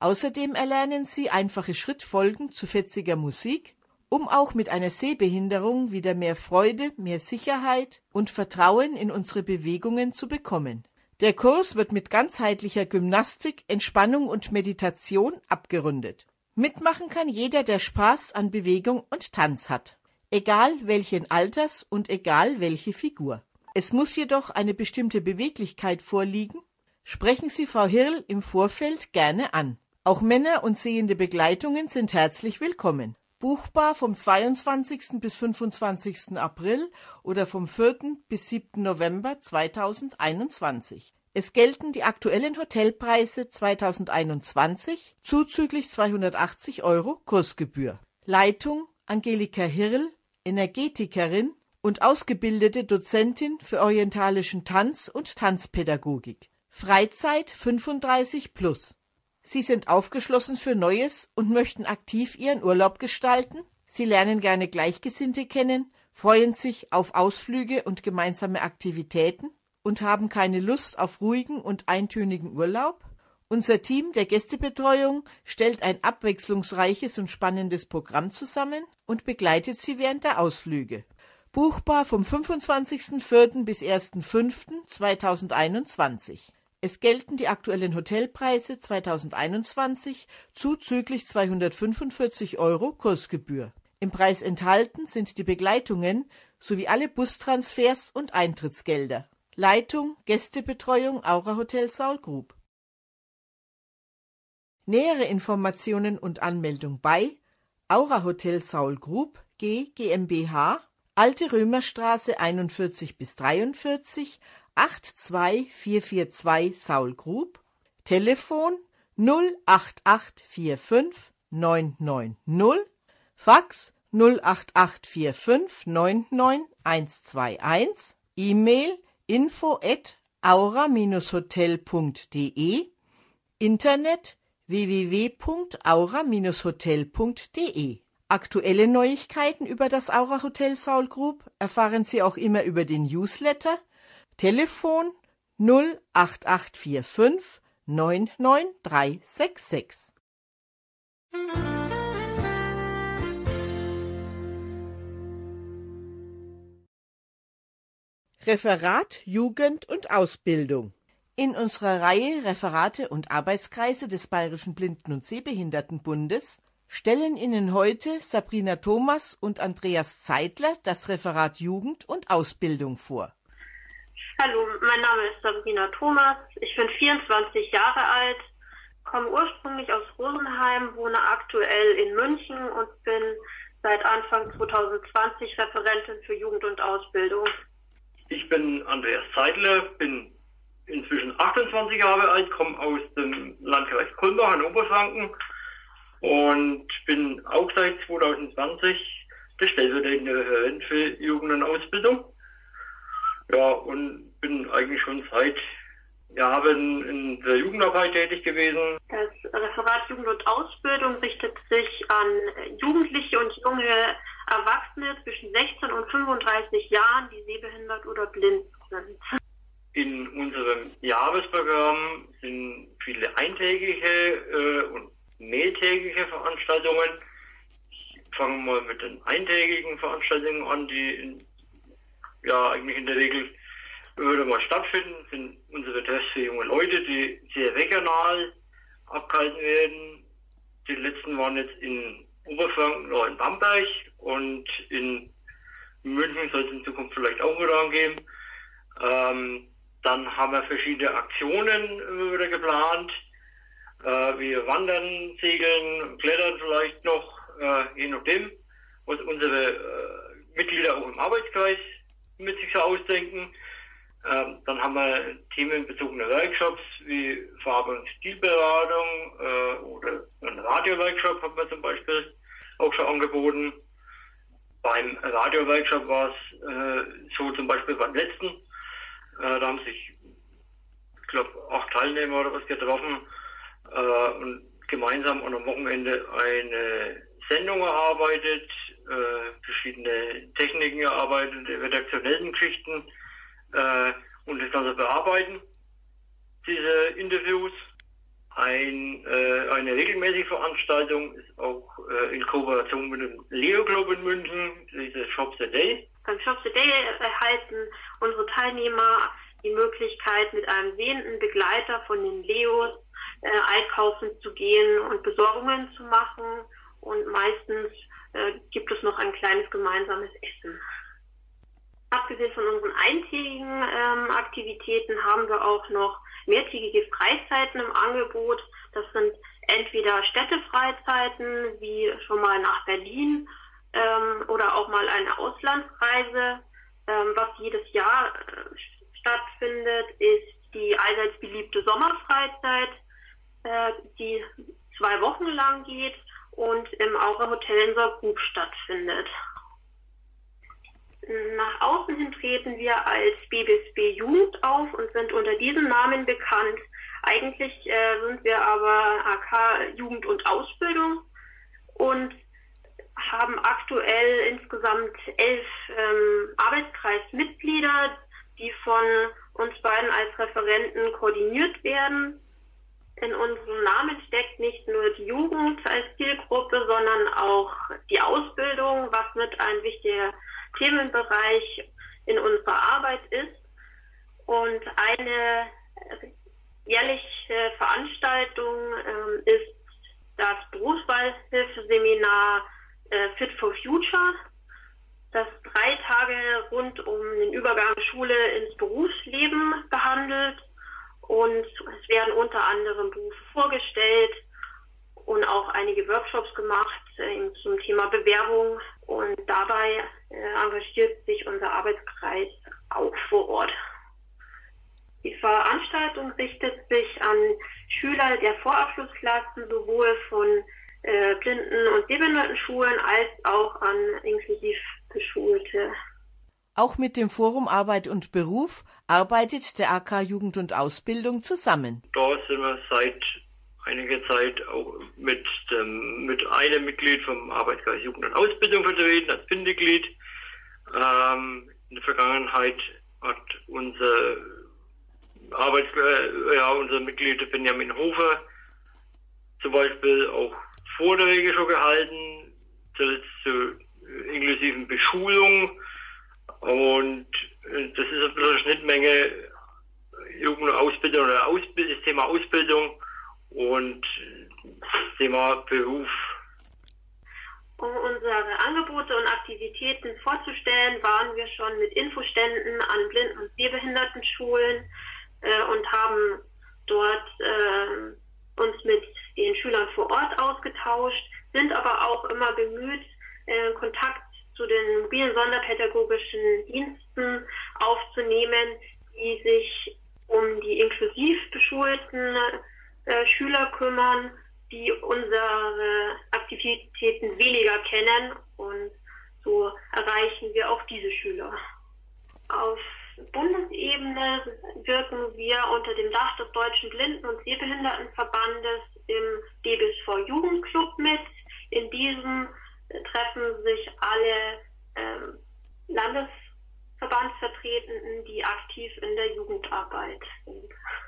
Außerdem erlernen Sie einfache Schrittfolgen zu fetziger Musik, um auch mit einer Sehbehinderung wieder mehr Freude, mehr Sicherheit und Vertrauen in unsere Bewegungen zu bekommen. Der Kurs wird mit ganzheitlicher Gymnastik, Entspannung und Meditation abgerundet. Mitmachen kann jeder, der Spaß an Bewegung und Tanz hat. Egal welchen Alters und egal welche Figur. Es muss jedoch eine bestimmte Beweglichkeit vorliegen. Sprechen Sie Frau Hirl im Vorfeld gerne an. Auch Männer und sehende Begleitungen sind herzlich willkommen. Buchbar vom zweiundzwanzigsten bis fünfundzwanzigsten April oder vom vierten bis siebten November zweitausendeinundzwanzig. Es gelten die aktuellen Hotelpreise zweitausendeinundzwanzig zuzüglich zweihundertachtzig Euro Kursgebühr. Leitung Angelika Hirl, Energetikerin und ausgebildete Dozentin für orientalischen Tanz und Tanzpädagogik. Freizeit fünfunddreißig plus. Sie sind aufgeschlossen für Neues und möchten aktiv Ihren Urlaub gestalten? Sie lernen gerne Gleichgesinnte kennen, freuen sich auf Ausflüge und gemeinsame Aktivitäten und haben keine Lust auf ruhigen und eintönigen Urlaub? Unser Team der Gästebetreuung stellt ein abwechslungsreiches und spannendes Programm zusammen und begleitet Sie während der Ausflüge. Buchbar vom fünfundzwanzigsten vierten bis ersten fünften zweitausendeinundzwanzig. Es gelten die aktuellen Hotelpreise zweitausendeinundzwanzig zuzüglich zweihundertfünfundvierzig Euro Kursgebühr. Im Preis enthalten sind die Begleitungen sowie alle Bustransfers und Eintrittsgelder. Leitung Gästebetreuung Aura Hotel Saul Group. Nähere Informationen und Anmeldung bei Aura Hotel Saul Group G GmbH, Alte Römerstraße einundvierzig bis dreiundvierzig, acht zwei vier vier zwei Saul Group, Telefon null acht acht vier fünf neun neun null, Fax null acht acht vier fünf neun neun eins zwei eins, E-Mail info at aura hotel punkt de, Internet w w w punkt aura hotel punkt de. Aktuelle Neuigkeiten über das Aura Hotel Saul Group erfahren Sie auch immer über den Newsletter. Telefon null acht acht vier fünf neun neun drei sechs sechs. Referat Jugend und Ausbildung. In unserer Reihe Referate und Arbeitskreise des Bayerischen Blinden- und Sehbehindertenbundes stellen Ihnen heute Sabrina Thomas und Andreas Zeitler das Referat Jugend und Ausbildung vor.
Hallo, mein Name ist Sabrina Thomas, ich bin vierundzwanzig Jahre alt, komme ursprünglich aus Rosenheim, wohne aktuell in München und bin seit Anfang zweitausendzwanzig Referentin für Jugend und Ausbildung.
Ich bin Andreas Zeitler, bin inzwischen achtundzwanzig Jahre alt, komme aus dem Landkreis Kulmbach in Oberfranken und bin auch seit zweitausendzwanzig der stellvertretende Referent für Jugend und Ausbildung. Ja, und bin eigentlich schon seit Jahren in der Jugendarbeit tätig gewesen.
Das Referat Jugend und Ausbildung richtet sich an Jugendliche und junge Erwachsene zwischen sechzehn und fünfunddreißig Jahren, die sehbehindert oder blind sind.
In unserem Jahresprogramm sind viele eintägige äh, und mehrtägige Veranstaltungen. Ich fange mal mit den eintägigen Veranstaltungen an, die in, ja eigentlich in der Regel würde mal stattfinden. Das sind unsere Tests für junge Leute, die sehr regional abgehalten werden. Die letzten waren jetzt in Oberfranken oder in Bamberg und in München soll es in Zukunft vielleicht auch wieder angeben. Ähm, dann haben wir verschiedene Aktionen wieder geplant. Äh, wir wandern, segeln, klettern vielleicht noch, äh, je nachdem, was unsere äh, Mitglieder auch im Arbeitskreis mit sich so ausdenken. Ähm, dann haben wir themenbezogene Workshops wie Farbe- und Stilberatung äh, oder einen Radio-Workshop haben wir zum Beispiel auch schon angeboten. Beim Radio-Workshop war es äh, so zum Beispiel beim letzten, äh, da haben sich, ich glaube, acht Teilnehmer oder was getroffen äh, und gemeinsam an einem Wochenende eine Sendung erarbeitet, äh, verschiedene Techniken erarbeitet, redaktionellen Geschichten äh, und das Ganze bearbeiten, diese Interviews. Ein, äh, eine regelmäßige Veranstaltung ist auch äh, in Kooperation mit dem Leo Club in München, dieses Shop the Day.
Beim Shop the Day erhalten unsere Teilnehmer die Möglichkeit, mit einem sehenden Begleiter von den Leos äh, einkaufen zu gehen und Besorgungen zu machen. Und meistens äh, gibt es noch ein kleines gemeinsames Essen. Abgesehen von unseren eintägigen ähm, Aktivitäten haben wir auch noch mehrtägige Freizeiten im Angebot. Das sind entweder Städtefreizeiten, wie schon mal nach Berlin, ähm, oder auch mal eine Auslandsreise. Ähm, was jedes Jahr äh, stattfindet, ist die allseits beliebte Sommerfreizeit, äh, die zwei Wochen lang geht und im Aura Hotel in Saarbrück stattfindet. Nach außen hin treten wir als B B S B Jugend auf und sind unter diesem Namen bekannt. Eigentlich äh, sind wir aber A K Jugend und Ausbildung und haben aktuell insgesamt elf ähm, Arbeitskreismitglieder, die von uns beiden als Referenten koordiniert werden. In unserem Namen steckt nicht nur die Jugend als Zielgruppe, sondern auch die Ausbildung, was mit ein wichtiger Themenbereich in unserer Arbeit ist. Und eine jährliche Veranstaltung ähm, ist das Berufswahlhilfeseminar äh, Fit for Future, das drei Tage rund um den Übergang Schule ins Berufsleben behandelt. Und es werden unter anderem Berufe vorgestellt und auch einige Workshops gemacht äh, zum Thema Bewerbung. Und dabei äh, engagiert sich unser Arbeitskreis auch vor Ort. Die Veranstaltung richtet sich an Schüler der Vorabschlussklassen, sowohl von äh, Blinden- und Sehbehindertenschulen als auch an inklusiv Beschulte.
Auch mit dem Forum Arbeit und Beruf arbeitet der A K Jugend und Ausbildung zusammen.
Da sind wir seit einiger Zeit auch mit dem, mit einem Mitglied vom Arbeitskreis Jugend und Ausbildung vertreten, als Bindeglied. Ähm, in der Vergangenheit hat unser Arbeitskreis, ja, unser Mitglied Benjamin Hofer zum Beispiel auch Vorträge schon gehalten, zuletzt zur inklusiven Beschulung. Und das ist ein bisschen eine Schnittmenge Jugend- und Ausbildung oder Ausbild- das Thema Ausbildung und das Thema Beruf.
Um unsere Angebote und Aktivitäten vorzustellen, waren wir schon mit Infoständen an Blinden- und Sehbehindertenschulen äh, und haben dort äh, uns mit den Schülern vor Ort ausgetauscht, sind aber auch immer bemüht, äh, Kontakt zu den mobilen sonderpädagogischen Diensten aufzunehmen, die sich um die inklusiv beschulten äh, Schüler kümmern, die unsere Aktivitäten weniger kennen, und so erreichen wir auch diese Schüler. Auf Bundesebene wirken wir unter dem Dach des Deutschen Blinden- und Sehbehindertenverbandes im D B S V Jugendclub mit. In diesem treffen sich alle ähm, Landesverbandsvertretenden, die aktiv in der Jugendarbeit sind.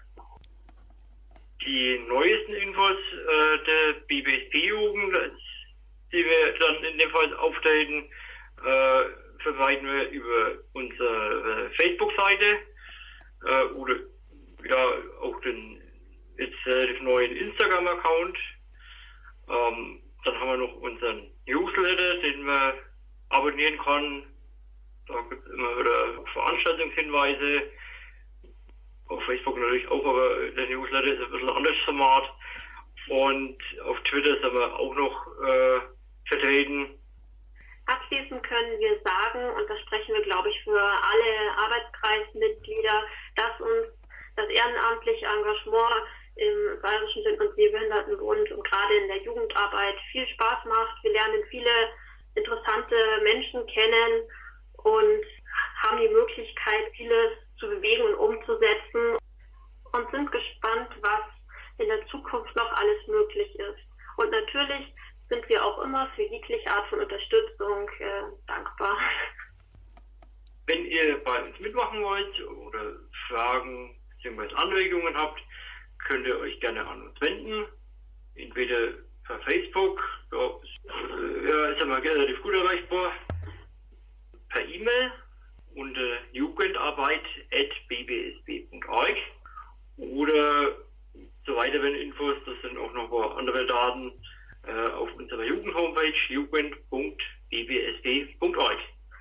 Die neuesten Infos äh, der B B S P-Jugend, die wir dann in dem Fall auftreten, äh, verbreiten wir über unsere Facebook-Seite äh, oder ja auch den jetzt äh, neuen Instagram-Account. Ähm, dann haben wir noch unseren Newsletter, den man abonnieren kann. Da gibt es immer wieder Veranstaltungshinweise. Auf Facebook natürlich auch, aber der Newsletter ist ein bisschen ein anderes Format. Und auf Twitter sind wir auch noch äh, vertreten.
Abschließend können wir sagen, und das sprechen wir, glaube ich, für alle Arbeitskreismitglieder, dass uns das ehrenamtliche Engagement im Bayerischen Blinden- und Sehbehindertenbund und gerade in der Jugendarbeit viel Spaß macht. Wir lernen viele interessante Menschen kennen und haben die Möglichkeit, vieles zu bewegen und umzusetzen und sind gespannt, was in der Zukunft noch alles möglich ist. Und natürlich sind wir auch immer für jegliche Art von Unterstützung äh, dankbar.
Wenn ihr bei uns mitmachen wollt oder Fragen bzw. Anregungen habt, könnt ihr euch gerne an uns wenden. Entweder per Facebook, da ist, ja, ist aber relativ gut erreichbar, per E-Mail unter jugendarbeit at b b s b punkt org oder so weiteren Infos, das sind auch noch ein paar andere Daten äh, auf unserer Jugend-Homepage jugend punkt b b s b punkt org.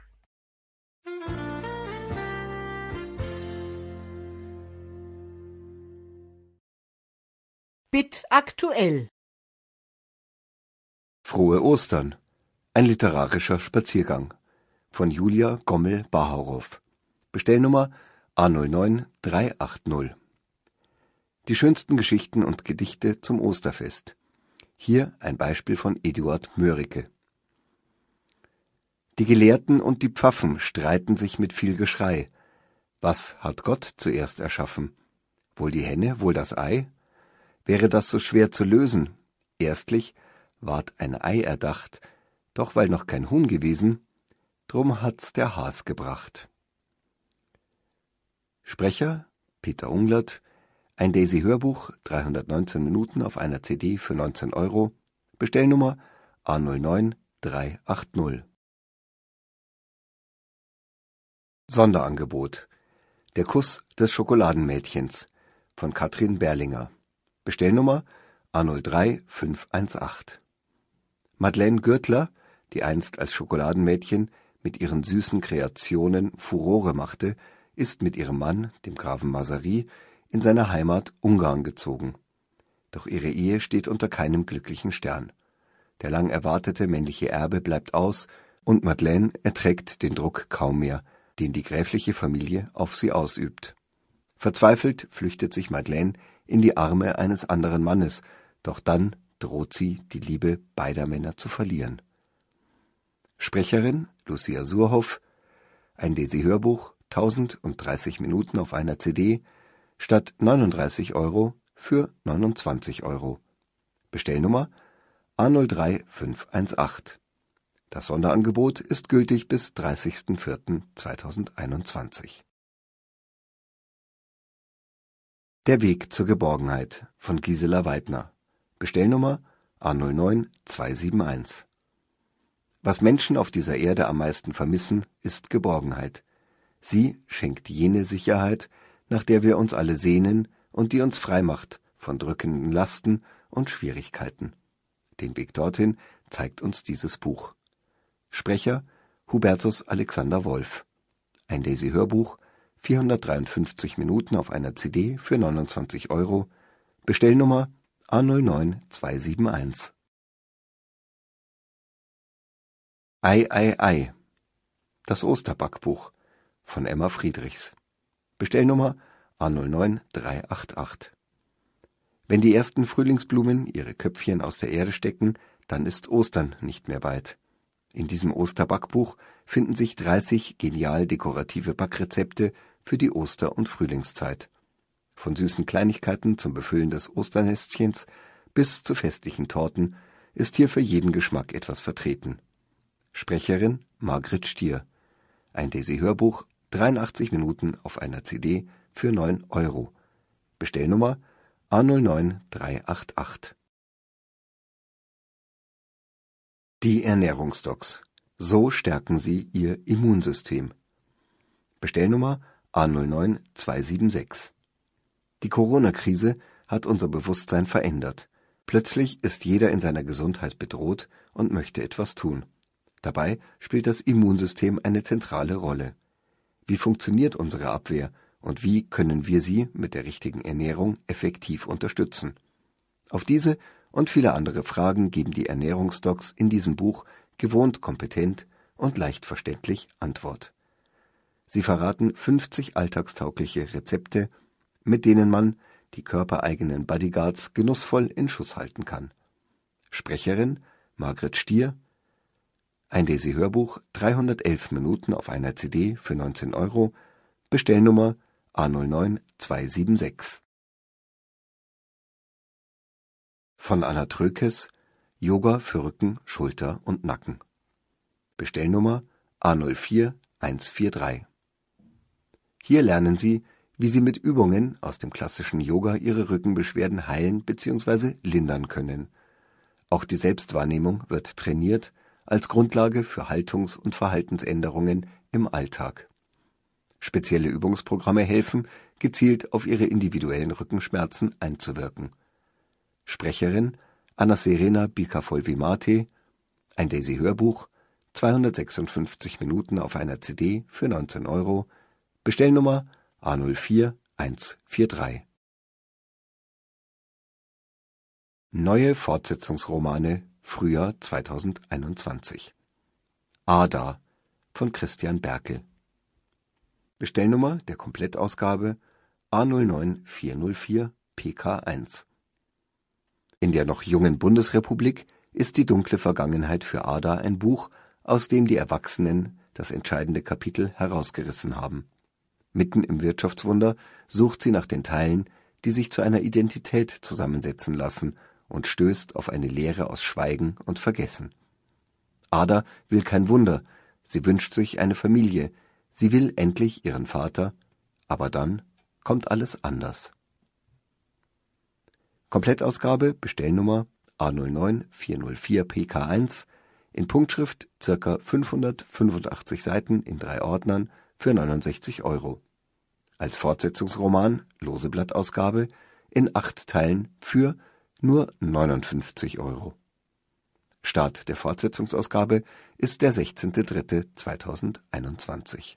Bit aktuell.
Frohe Ostern. Ein literarischer Spaziergang von Julia Gommel-Bahaurow. Bestellnummer A null neun drei acht null. Die schönsten Geschichten und Gedichte zum Osterfest. Hier ein Beispiel von Eduard Mörike. Die Gelehrten und die Pfaffen streiten sich mit viel Geschrei. Was hat Gott zuerst erschaffen? Wohl die Henne, wohl das Ei? Wäre das so schwer zu lösen? Erstlich ward ein Ei erdacht, doch weil noch kein Huhn gewesen, drum hat's der Has gebracht. Sprecher Peter Unglert, ein Daisy-Hörbuch, dreihundertneunzehn Minuten auf einer C D für neunzehn Euro, Bestellnummer A null neun drei acht null. Sonderangebot. Der Kuss des Schokoladenmädchens von Katrin Berlinger. Bestellnummer A null drei fünf eins acht. Madeleine Gürtler, die einst als Schokoladenmädchen mit ihren süßen Kreationen Furore machte, ist mit ihrem Mann, dem Grafen Masary, in seine Heimat Ungarn gezogen. Doch ihre Ehe steht unter keinem glücklichen Stern. Der lang erwartete männliche Erbe bleibt aus und Madeleine erträgt den Druck kaum mehr, den die gräfliche Familie auf sie ausübt. Verzweifelt flüchtet sich Madeleine in die Arme eines anderen Mannes, doch dann droht sie, die Liebe beider Männer zu verlieren. Sprecherin Lucia Surhoff, ein Daisy-Hörbuch, tausenddreißig Minuten auf einer C D, statt neununddreißig Euro für neunundzwanzig Euro. Bestellnummer A null drei fünf eins acht. Das Sonderangebot ist gültig bis dreißigsten vierten zweitausendeinundzwanzig. Der Weg zur Geborgenheit von Gisela Weidner. Bestellnummer A null neun zwei sieben eins. Was Menschen auf dieser Erde am meisten vermissen, ist Geborgenheit. Sie schenkt jene Sicherheit, nach der wir uns alle sehnen und die uns frei macht von drückenden Lasten und Schwierigkeiten. Den Weg dorthin zeigt uns dieses Buch. Sprecher Hubertus Alexander Wolf. Ein Daisy-Hörbuch, vierhundertdreiundfünfzig Minuten auf einer C D für neunundzwanzig Euro. Bestellnummer A null neun zwei sieben eins. Ei, ei, ei. Das Osterbackbuch von Emma Friedrichs. Bestellnummer A null neun drei acht acht. Wenn die ersten Frühlingsblumen ihre Köpfchen aus der Erde stecken, dann ist Ostern nicht mehr weit. In diesem Osterbackbuch finden sich dreißig genial dekorative Backrezepte für die Oster- und Frühlingszeit. Von süßen Kleinigkeiten zum Befüllen des Osternestchens bis zu festlichen Torten ist hier für jeden Geschmack etwas vertreten. Sprecherin Margret Stier. Ein Daisy-Hörbuch, dreiundachtzig Minuten auf einer C D für neun Euro. Bestellnummer A null neun drei acht acht. Die Ernährungsdocs. So stärken Sie Ihr Immunsystem. Bestellnummer A null neun zwei sieben sechs. Die Corona-Krise hat unser Bewusstsein verändert. Plötzlich ist jeder in seiner Gesundheit bedroht und möchte etwas tun. Dabei spielt das Immunsystem eine zentrale Rolle. Wie funktioniert unsere Abwehr und wie können wir sie mit der richtigen Ernährung effektiv unterstützen? Auf diese und viele andere Fragen geben die Ernährungsdocs in diesem Buch gewohnt kompetent und leicht verständlich Antwort. Sie verraten fünfzig alltagstaugliche Rezepte, mit denen man die körpereigenen Bodyguards genussvoll in Schuss halten kann. Sprecherin Margret Stier. Ein Daisy-Hörbuch, dreihundertelf Minuten auf einer C D für neunzehn Euro. Bestellnummer A null neun zwei sieben sechs. Von Anna Trökes, Yoga für Rücken, Schulter und Nacken. Bestellnummer A null vier eins vier drei. Hier lernen Sie, wie Sie mit Übungen aus dem klassischen Yoga Ihre Rückenbeschwerden heilen bzw. lindern können. Auch die Selbstwahrnehmung wird trainiert als Grundlage für Haltungs- und Verhaltensänderungen im Alltag. Spezielle Übungsprogramme helfen, gezielt auf Ihre individuellen Rückenschmerzen einzuwirken. Sprecherin Anna Serena Bikafolvimate, ein Daisy-Hörbuch, zweihundertsechsundfünfzig Minuten auf einer C D für neunzehn Euro, Bestellnummer A null vier eins vier drei. Neue Fortsetzungsromane Frühjahr zweitausendeinundzwanzig. Ada von Christian Berkel. Bestellnummer der Komplettausgabe A null neun vier null vier P K eins. In der noch jungen Bundesrepublik ist die dunkle Vergangenheit für Ada ein Buch, aus dem die Erwachsenen das entscheidende Kapitel herausgerissen haben. Mitten im Wirtschaftswunder sucht sie nach den Teilen, die sich zu einer Identität zusammensetzen lassen, und stößt auf eine Leere aus Schweigen und Vergessen. Ada will kein Wunder, sie wünscht sich eine Familie, sie will endlich ihren Vater, aber dann kommt alles anders. Komplettausgabe, Bestellnummer A null neun vier null vier P K eins, in Punktschrift ca. fünfhundertfünfundachtzig Seiten in drei Ordnern für neunundsechzig Euro. Als Fortsetzungsroman, lose Blattausgabe, in acht Teilen für nur neunundfünfzig Euro. Start der Fortsetzungsausgabe ist der sechzehnter dritter zweitausendeinundzwanzig.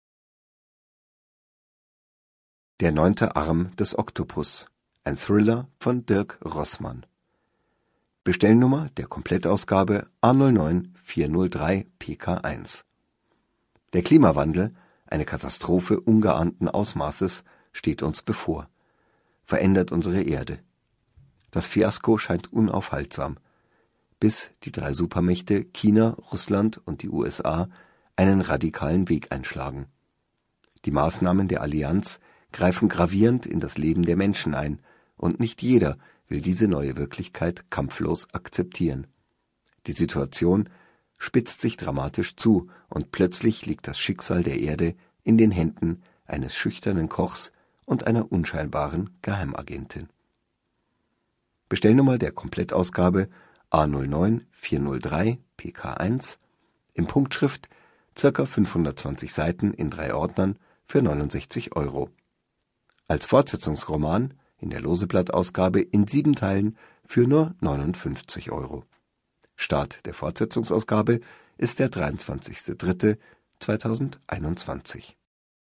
Der neunte Arm des Oktopus, ein Thriller von Dirk Rossmann. Bestellnummer der Komplettausgabe A null neun vier null drei P K eins. Der Klimawandel, eine Katastrophe ungeahnten Ausmaßes, steht uns bevor, verändert unsere Erde. Das Fiasko scheint unaufhaltsam, bis die drei Supermächte China, Russland und die U S A einen radikalen Weg einschlagen. Die Maßnahmen der Allianz greifen gravierend in das Leben der Menschen ein, und nicht jeder will diese neue Wirklichkeit kampflos akzeptieren. Die Situation spitzt sich dramatisch zu, und plötzlich liegt das Schicksal der Erde in den Händen eines schüchternen Kochs und einer unscheinbaren Geheimagentin. Bestellnummer der Komplettausgabe A null neun vier null drei P K eins, in Punktschrift ca. fünfhundertzwanzig Seiten in drei Ordnern für neunundsechzig Euro. Als Fortsetzungsroman in der Loseblattausgabe in sieben Teilen für nur neunundfünfzig Euro. Start der Fortsetzungsausgabe ist der dreiundzwanzigster dritter zweitausendeinundzwanzig.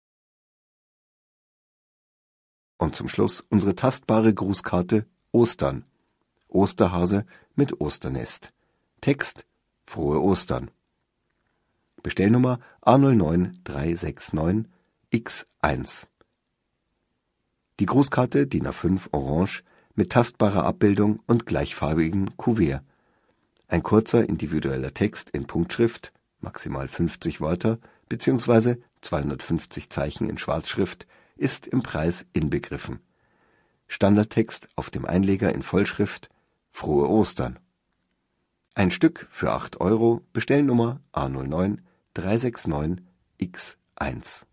Und zum Schluss unsere tastbare Grußkarte Ostern. Osterhase mit Osternest. Text Frohe Ostern. Bestellnummer A null neun drei sechs neun X eins. Die Grußkarte D I N A fünf orange mit tastbarer Abbildung und gleichfarbigem Kuvert. Ein kurzer individueller Text in Punktschrift, maximal fünfzig Wörter bzw. zweihundertfünfzig Zeichen in Schwarzschrift, ist im Preis inbegriffen. Standardtext auf dem Einleger in Vollschrift Frohe Ostern. Ein Stück für acht Euro, Bestellnummer A null neun drei sechs neun X eins.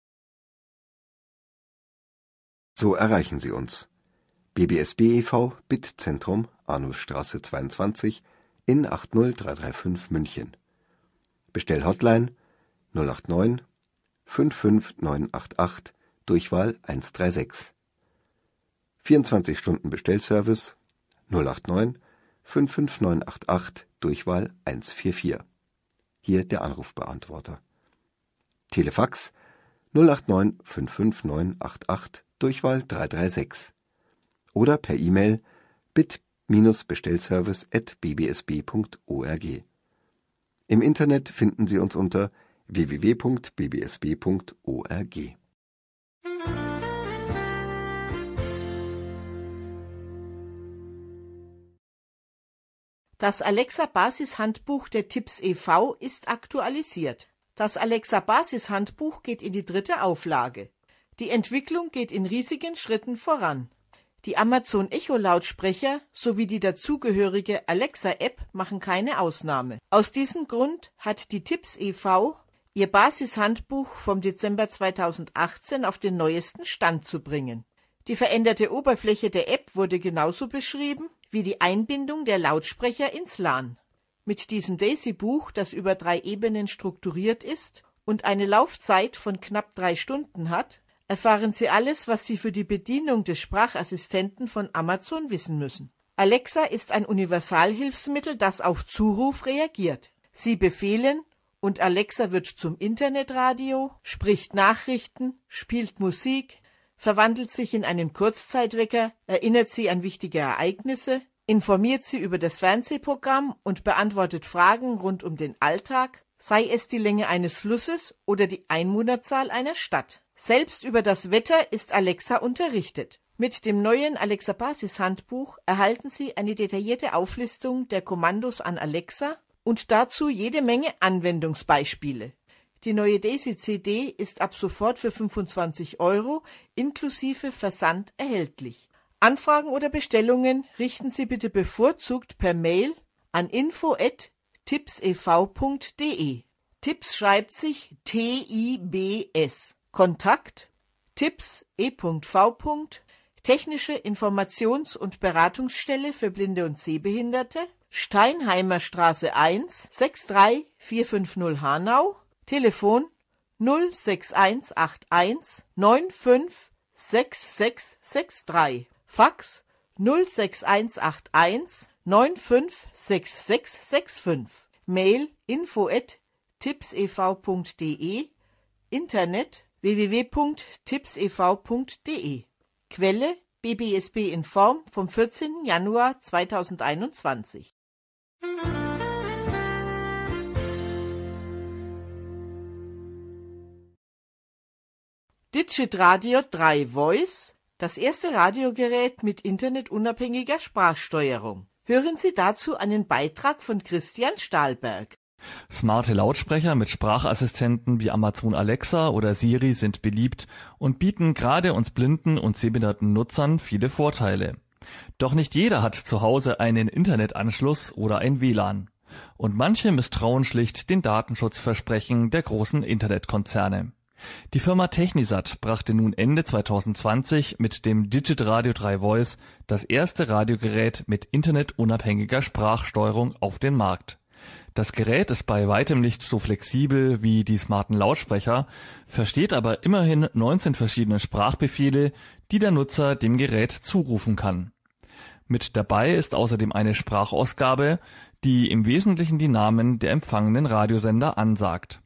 So erreichen Sie uns. B B S B e V Bitzentrum, Arnulfstraße zweiundzwanzig in acht null drei drei fünf München. Bestellhotline null acht neun fünf fünf neun acht acht, Durchwahl eins drei sechs. vierundzwanzig Stunden Bestellservice null acht neun fünf fünf neun acht acht, Durchwahl eins vier vier. Hier der Anrufbeantworter. Telefax null acht neun fünf fünf neun acht acht, Durchwahl drei drei sechs. Oder per E-Mail bit-bestellservice at b b s b punkt org. Im Internet finden Sie uns unter w w w punkt b b s b punkt org.
Das Alexa-Basis-Handbuch der Tipps e V ist aktualisiert. Das Alexa-Basis-Handbuch geht in die dritte Auflage. Die Entwicklung geht in riesigen Schritten voran. Die Amazon Echo-Lautsprecher sowie die dazugehörige Alexa-App machen keine Ausnahme. Aus diesem Grund hat die Tipps e V ihr Basishandbuch vom Dezember zweitausendachtzehn auf den neuesten Stand zu bringen. Die veränderte Oberfläche der App wurde genauso beschrieben wie die Einbindung der Lautsprecher ins LAN. Mit diesem Daisy-Buch, das über drei Ebenen strukturiert ist und eine Laufzeit von knapp drei Stunden hat, erfahren Sie alles, was Sie für die Bedienung des Sprachassistenten von Amazon wissen müssen. Alexa ist ein Universalhilfsmittel, das auf Zuruf reagiert. Sie befehlen und Alexa wird zum Internetradio, spricht Nachrichten, spielt Musik, verwandelt sich in einen Kurzzeitwecker, erinnert Sie an wichtige Ereignisse, informiert Sie über das Fernsehprogramm und beantwortet Fragen rund um den Alltag, sei es die Länge eines Flusses oder die Einwohnerzahl einer Stadt. Selbst über das Wetter ist Alexa unterrichtet. Mit dem neuen Alexa Basishandbuch erhalten Sie eine detaillierte Auflistung der Kommandos an Alexa und dazu jede Menge Anwendungsbeispiele. Die neue Daisy-C D ist ab sofort für fünfundzwanzig Euro inklusive Versand erhältlich. Anfragen oder Bestellungen richten Sie bitte bevorzugt per Mail an info at tipsev punkt de. Tipps schreibt sich T I B S. Kontakt tipps e punkt v. Technische Informations- und Beratungsstelle für Blinde und Sehbehinderte, Steinheimer Straße eins, sechs drei vier fünf null Hanau, Telefon null sechs eins acht eins neun fünf sechs sechs sechs drei, Fax null sechs eins acht eins neun fünf sechs sechs sechs fünf, Mail info at tipsev punkt de, Internet w w w punkt tipsev punkt de. Quelle B B S B Inform vom vierzehnten Januar zweitausendeinundzwanzig. Digitradio drei Voice, das erste Radiogerät mit internetunabhängiger Sprachsteuerung. Hören Sie dazu einen Beitrag von Christian Stahlberg.
Smarte Lautsprecher mit Sprachassistenten wie Amazon Alexa oder Siri sind beliebt und bieten gerade uns blinden und sehbehinderten Nutzern viele Vorteile. Doch nicht jeder hat zu Hause einen Internetanschluss oder ein W L A N. Und manche misstrauen schlicht den Datenschutzversprechen der großen Internetkonzerne. Die Firma Technisat brachte nun Ende zweitausendzwanzig mit dem Digitradio drei Voice das erste Radiogerät mit internetunabhängiger Sprachsteuerung auf den Markt. Das Gerät ist bei weitem nicht so flexibel wie die smarten Lautsprecher, versteht aber immerhin neunzehn verschiedene Sprachbefehle, die der Nutzer dem Gerät zurufen kann. Mit dabei ist außerdem eine Sprachausgabe, die im Wesentlichen die Namen der empfangenen Radiosender ansagt.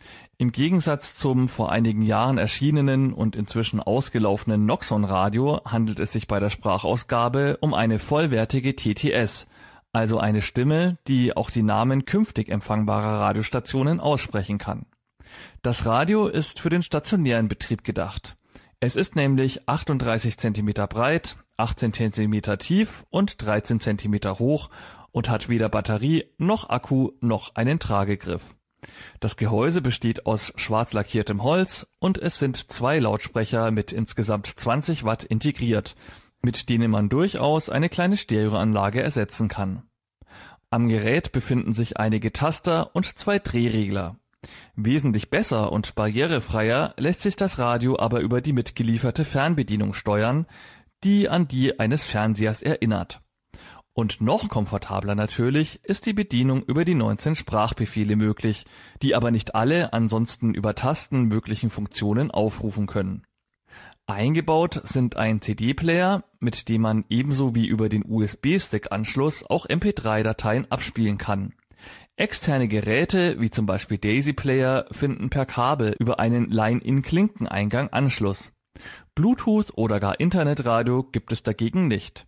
Im Gegensatz zum vor einigen Jahren erschienenen und inzwischen ausgelaufenen Noxon Radio handelt es sich bei der Sprachausgabe um eine vollwertige T T S, also eine Stimme, die auch die Namen künftig empfangbarer Radiostationen aussprechen kann. Das Radio ist für den stationären Betrieb gedacht. Es ist nämlich achtunddreißig Zentimeter breit, achtzehn Zentimeter tief und dreizehn Zentimeter hoch und hat weder Batterie noch Akku noch einen Tragegriff. Das Gehäuse besteht aus schwarz lackiertem Holz und es sind zwei Lautsprecher mit insgesamt zwanzig Watt integriert, mit denen man durchaus eine kleine Stereoanlage ersetzen kann. Am Gerät befinden sich einige Taster und zwei Drehregler. Wesentlich besser und barrierefreier lässt sich das Radio aber über die mitgelieferte Fernbedienung steuern, die an die eines Fernsehers erinnert. Und noch komfortabler natürlich ist die Bedienung über die neunzehn Sprachbefehle möglich, die aber nicht alle ansonsten über Tasten möglichen Funktionen aufrufen können. Eingebaut sind ein C D-Player, mit dem man ebenso wie über den U S B-Stick-Anschluss auch M P drei Dateien abspielen kann. Externe Geräte, wie zum Beispiel Daisy-Player, finden per Kabel über einen Line-in-Klinkeneingang Anschluss. Bluetooth oder gar Internetradio gibt es dagegen nicht.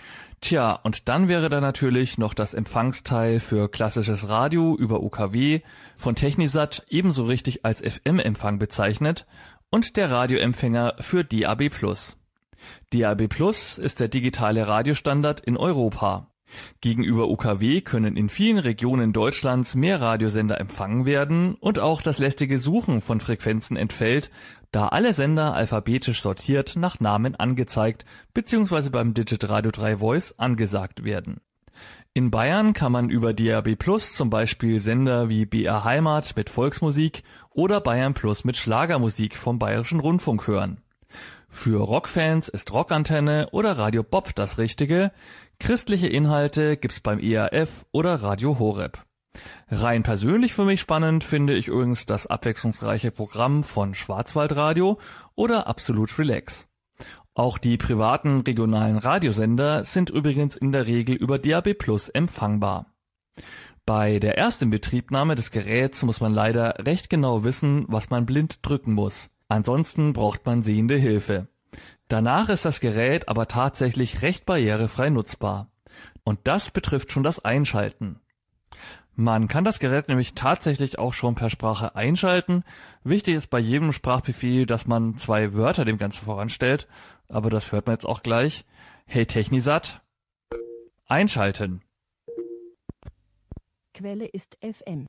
Tja, und dann wäre da natürlich noch das Empfangsteil für klassisches Radio über U K W, von Technisat ebenso richtig als F M-Empfang bezeichnet, und der Radioempfänger für D A B plus. D A B plus ist der digitale Radiostandard in Europa. Gegenüber U K W können in vielen Regionen Deutschlands mehr Radiosender empfangen werden und auch das lästige Suchen von Frequenzen entfällt, da alle Sender alphabetisch sortiert nach Namen angezeigt bzw. beim Digitradio drei Voice angesagt werden. In Bayern kann man über D A B Plus zum Beispiel Sender wie B R Heimat mit Volksmusik oder Bayern Plus mit Schlagermusik vom Bayerischen Rundfunk hören. Für Rockfans ist Rockantenne oder Radio Bob das Richtige. Christliche Inhalte gibt's beim E R F oder Radio Horeb. Rein persönlich für mich spannend finde ich übrigens das abwechslungsreiche Programm von Schwarzwaldradio oder Absolut Relax. Auch die privaten regionalen Radiosender sind übrigens in der Regel über D A B Plus empfangbar. Bei der Erstinbetriebnahme des Geräts muss man leider recht genau wissen, was man blind drücken muss. Ansonsten braucht man sehende Hilfe. Danach ist das Gerät aber tatsächlich recht barrierefrei nutzbar. Und das betrifft schon das Einschalten. Man kann das Gerät nämlich tatsächlich auch schon per Sprache einschalten. Wichtig ist bei jedem Sprachbefehl, dass man zwei Wörter dem Ganzen voranstellt. Aber das hört man jetzt auch gleich. Hey Technisat, einschalten.
Quelle ist F M.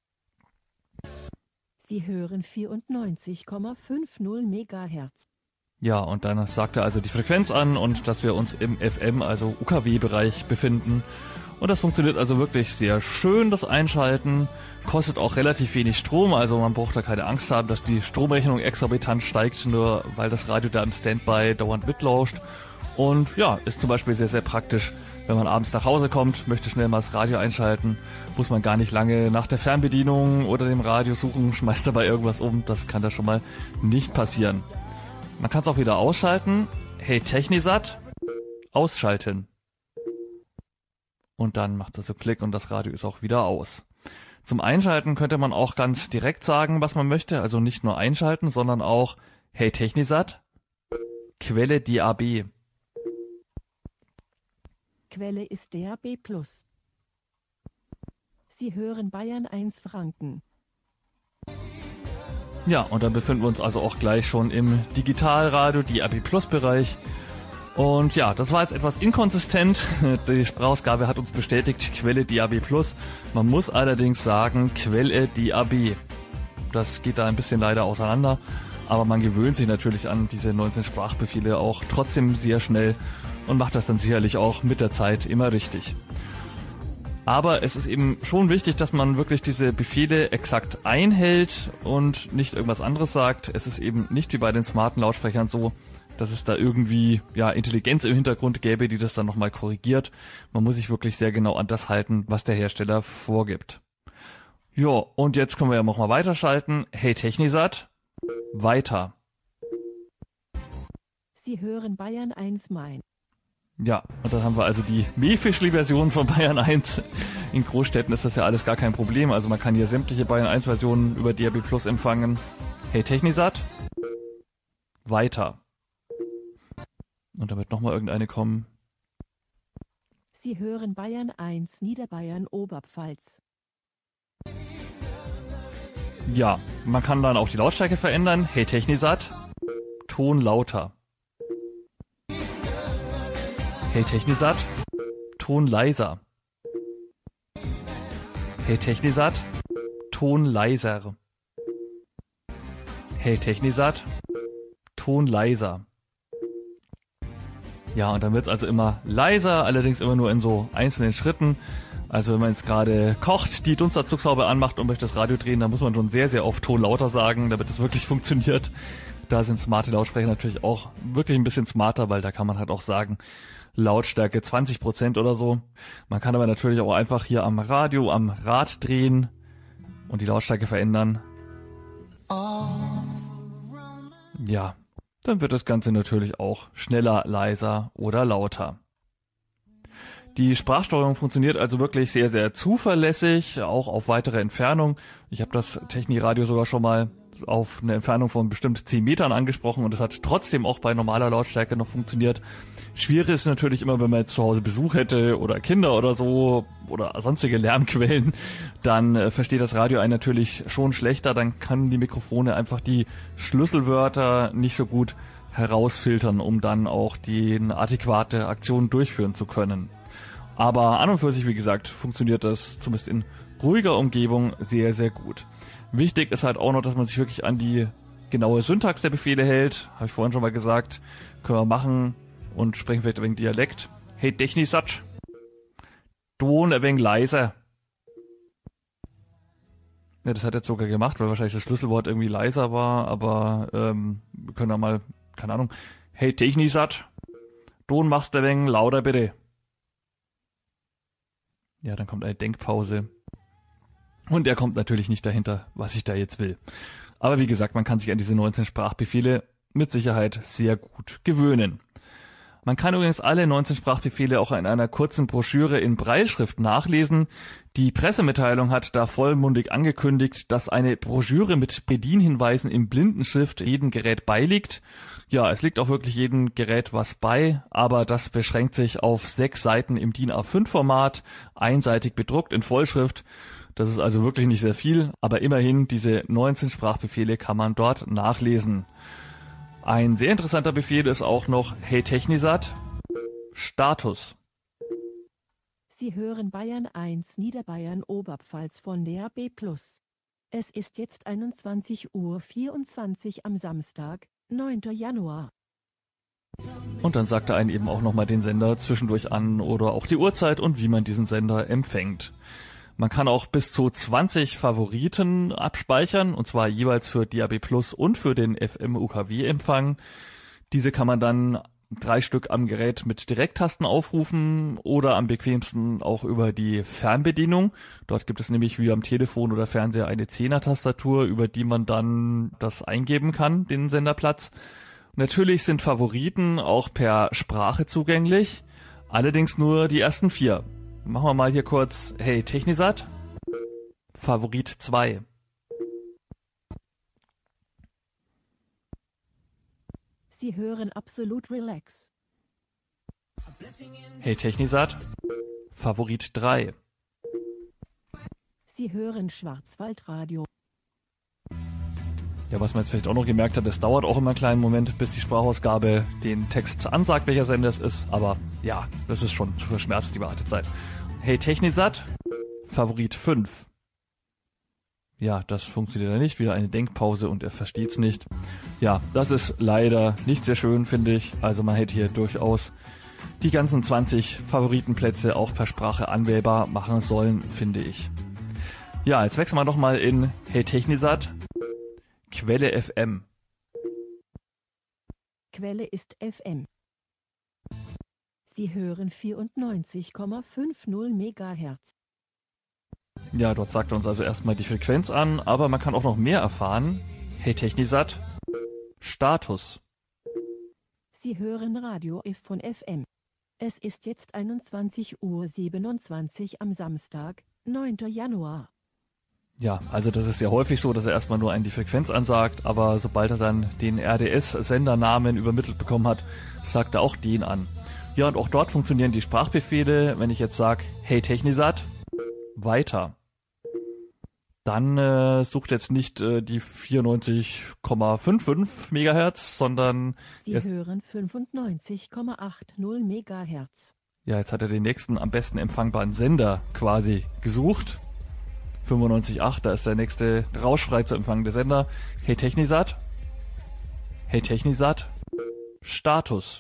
Sie hören vierundneunzig Komma fünfzig Megahertz.
Ja, und dann sagt er also die Frequenz an und dass wir uns im F M, also U K W-Bereich befinden. Und das funktioniert also wirklich sehr schön, das Einschalten. Kostet auch relativ wenig Strom, also man braucht da keine Angst haben, dass die Stromrechnung exorbitant steigt, nur weil das Radio da im Standby dauernd mitlauscht. Und ja, ist zum Beispiel sehr, sehr praktisch, wenn man abends nach Hause kommt, möchte schnell mal das Radio einschalten, muss man gar nicht lange nach der Fernbedienung oder dem Radio suchen, schmeißt dabei irgendwas um, das kann da schon mal nicht passieren. Man kann es auch wieder ausschalten. Hey Technisat, ausschalten. Und dann macht er so Klick und das Radio ist auch wieder aus. Zum Einschalten könnte man auch ganz direkt sagen, was man möchte. Also nicht nur einschalten, sondern auch Hey Technisat, Quelle D A B.
Quelle ist D A B Plus. Sie hören Bayern eins Franken.
Ja, und dann befinden wir uns also auch gleich schon im Digitalradio D A B Plus Bereich. Und ja, das war jetzt etwas inkonsistent. Die Sprachausgabe hat uns bestätigt, Quelle D A B Plus. Man muss allerdings sagen, Quelle D A B. Das geht da ein bisschen leider auseinander. Aber man gewöhnt sich natürlich an diese neunzehn Sprachbefehle auch trotzdem sehr schnell und macht das dann sicherlich auch mit der Zeit immer richtig. Aber es ist eben schon wichtig, dass man wirklich diese Befehle exakt einhält und nicht irgendwas anderes sagt. Es ist eben nicht wie bei den smarten Lautsprechern so, dass es da irgendwie ja Intelligenz im Hintergrund gäbe, die das dann nochmal korrigiert. Man muss sich wirklich sehr genau an das halten, was der Hersteller vorgibt. Ja, und jetzt können wir ja nochmal weiterschalten. Hey Technisat, weiter.
Sie hören Bayern eins Main.
Ja, und dann haben wir also die Mähfischli-Version von Bayern eins. In Großstädten ist das ja alles gar kein Problem. Also man kann hier sämtliche Bayern eins Versionen über D A B Plus empfangen. Hey Technisat, weiter. Und da wird nochmal irgendeine kommen.
Sie hören Bayern eins Niederbayern Oberpfalz.
Ja, man kann dann auch die Lautstärke verändern. Hey Technisat, Ton lauter. Hey Technisat, Ton leiser. Hey Technisat, Ton leiser. Hey Technisat, Ton leiser. Ja, und dann wird's also immer leiser, allerdings immer nur in so einzelnen Schritten. Also wenn man jetzt gerade kocht, die Dunstabzugshaube anmacht und möchte das Radio drehen, dann muss man schon sehr, sehr oft Ton lauter sagen, damit es wirklich funktioniert. Da sind smarte Lautsprecher natürlich auch wirklich ein bisschen smarter, weil da kann man halt auch sagen, Lautstärke zwanzig Prozent oder so. Man kann aber natürlich auch einfach hier am Radio, am Rad drehen und die Lautstärke verändern. Ja, dann wird das Ganze natürlich auch schneller, leiser oder lauter. Die Sprachsteuerung funktioniert also wirklich sehr, sehr zuverlässig, auch auf weitere Entfernung. Ich habe das Techniradio sogar schon mal auf eine Entfernung von bestimmt zehn Metern angesprochen und es hat trotzdem auch bei normaler Lautstärke noch funktioniert. Schwierig ist natürlich immer, wenn man jetzt zu Hause Besuch hätte oder Kinder oder so oder sonstige Lärmquellen, dann äh, versteht das Radio einen natürlich schon schlechter, dann kann die Mikrofone einfach die Schlüsselwörter nicht so gut herausfiltern, um dann auch die adäquate Aktion durchführen zu können. Aber an und für sich, wie gesagt, funktioniert das zumindest in ruhiger Umgebung sehr, sehr gut. Wichtig ist halt auch noch, dass man sich wirklich an die genaue Syntax der Befehle hält. Habe ich vorhin schon mal gesagt. Können wir machen und sprechen vielleicht wegen Dialekt. Hey Technisat, Ton ein wenig leiser. Ja, das hat er jetzt sogar gemacht, weil wahrscheinlich das Schlüsselwort irgendwie leiser war, aber ähm, wir können da mal, keine Ahnung, hey Technisat, Ton machst du ein wenig lauter bitte. Ja, dann kommt eine Denkpause. Und er kommt natürlich nicht dahinter, was ich da jetzt will. Aber wie gesagt, man kann sich an diese neunzehn Sprachbefehle mit Sicherheit sehr gut gewöhnen. Man kann übrigens alle neunzehn Sprachbefehle auch in einer kurzen Broschüre in Brailleschrift nachlesen. Die Pressemitteilung hat da vollmundig angekündigt, dass eine Broschüre mit Bedienhinweisen in Blindenschrift jedem Gerät beiliegt. Ja, es liegt auch wirklich jedem Gerät was bei, aber das beschränkt sich auf sechs Seiten im DIN A fünf Format, einseitig bedruckt in Vollschrift. Das ist also wirklich nicht sehr viel, aber immerhin diese neunzehn Sprachbefehle kann man dort nachlesen. Ein sehr interessanter Befehl ist auch noch Hey Technisat, Status.
Sie hören Bayern eins Niederbayern Oberpfalz von D A B plus. Es ist jetzt einundzwanzig Uhr vierundzwanzig am Samstag, neunter Januar.
Und dann sagt er einen eben auch nochmal den Sender zwischendurch an oder auch die Uhrzeit und wie man diesen Sender empfängt. Man kann auch bis zu zwanzig Favoriten abspeichern, und zwar jeweils für D A B plus und für den F M-U K W-Empfang. Diese kann man dann drei Stück am Gerät mit Direkttasten aufrufen oder am bequemsten auch über die Fernbedienung. Dort gibt es nämlich wie am Telefon oder Fernseher eine Zehner-Tastatur, über die man dann das eingeben kann, den Senderplatz. Natürlich sind Favoriten auch per Sprache zugänglich, allerdings nur die ersten vier. Machen wir mal hier kurz, hey Technisat, Favorit zwei.
Sie hören absolut relax.
Hey Technisat, Favorit drei.
Sie hören Schwarzwaldradio.
Ja, was man jetzt vielleicht auch noch gemerkt hat, es dauert auch immer einen kleinen Moment, bis die Sprachausgabe den Text ansagt, welcher Sender es ist. Aber ja, das ist schon zu verschmerzen, die Wartezeit. Hey Technisat, Favorit fünf. Ja, das funktioniert ja nicht. Wieder eine Denkpause und er versteht's nicht. Ja, das ist leider nicht sehr schön, finde ich. Also man hätte hier durchaus die ganzen zwanzig Favoritenplätze auch per Sprache anwählbar machen sollen, finde ich. Ja, jetzt wechseln wir doch mal in Hey Technisat, Quelle F M.
Quelle ist F M. Sie hören vierundneunzig Komma fünfzig Megahertz.
Ja, dort sagt er uns also erstmal die Frequenz an, aber man kann auch noch mehr erfahren. Hey Technisat, Status.
Sie hören Radio F von F M. Es ist jetzt einundzwanzig Uhr siebenundzwanzig am Samstag, neunter Januar.
Ja, also das ist ja häufig so, dass er erstmal nur einen die Frequenz ansagt, aber sobald er dann den R D S-Sendernamen übermittelt bekommen hat, sagt er auch den an. Ja, und auch dort funktionieren die Sprachbefehle. Wenn ich jetzt sage, hey Technisat, weiter. Dann äh, sucht jetzt nicht äh, die vierundneunzig Komma fünfundfünfzig Megahertz, sondern...
Sie hören fünfundneunzig Komma achtzig Megahertz.
Ja, jetzt hat er den nächsten am besten empfangbaren Sender quasi gesucht. fünfundneunzig Komma acht, da ist der nächste rauschfrei zu empfangende Sender. Hey Technisat. Hey Technisat. Status.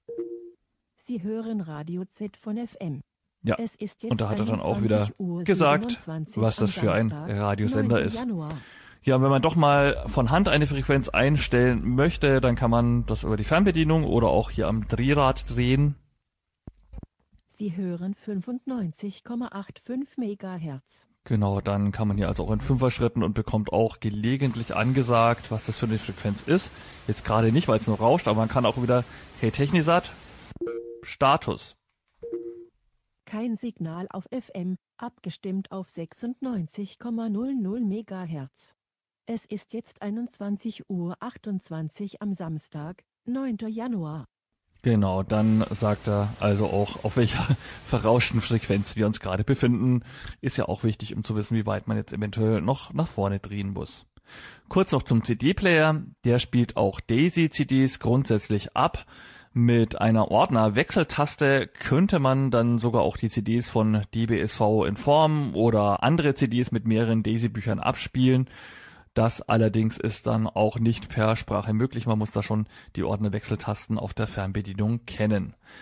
Sie hören Radio Z von F M.
Ja,
es ist jetzt
und da hat er dann auch wieder gesagt, was das für ein Radiosender ist.
Januar.
Ja, wenn man doch mal von Hand eine Frequenz einstellen möchte, dann kann man das über die Fernbedienung oder auch hier am Drehrad drehen.
Sie hören fünfundneunzig Komma fünfundachtzig Megahertz.
Genau, dann kann man hier also auch in Fünfer-Schritten und bekommt auch gelegentlich angesagt, was das für eine Frequenz ist. Jetzt gerade nicht, weil es nur rauscht, aber man kann auch wieder, hey Technisat, Status.
Kein Signal auf F M, abgestimmt auf sechsundneunzig Komma null null Megahertz. Es ist jetzt einundzwanzig Uhr achtundzwanzig am Samstag, neunter Januar.
Genau, dann sagt er also auch, auf welcher verrauschten Frequenz wir uns gerade befinden. Ist ja auch wichtig, um zu wissen, wie weit man jetzt eventuell noch nach vorne drehen muss. Kurz noch zum C D-Player. Der spielt auch Daisy-C Ds grundsätzlich ab. Mit einer Ordner-Wechseltaste könnte man dann sogar auch die C Ds von D B S V Inform oder andere C Ds mit mehreren Daisy-Büchern abspielen. Das allerdings ist dann auch nicht per Sprache möglich. Man muss da schon die Ordner-Wechseltasten auf der Fernbedienung kennen.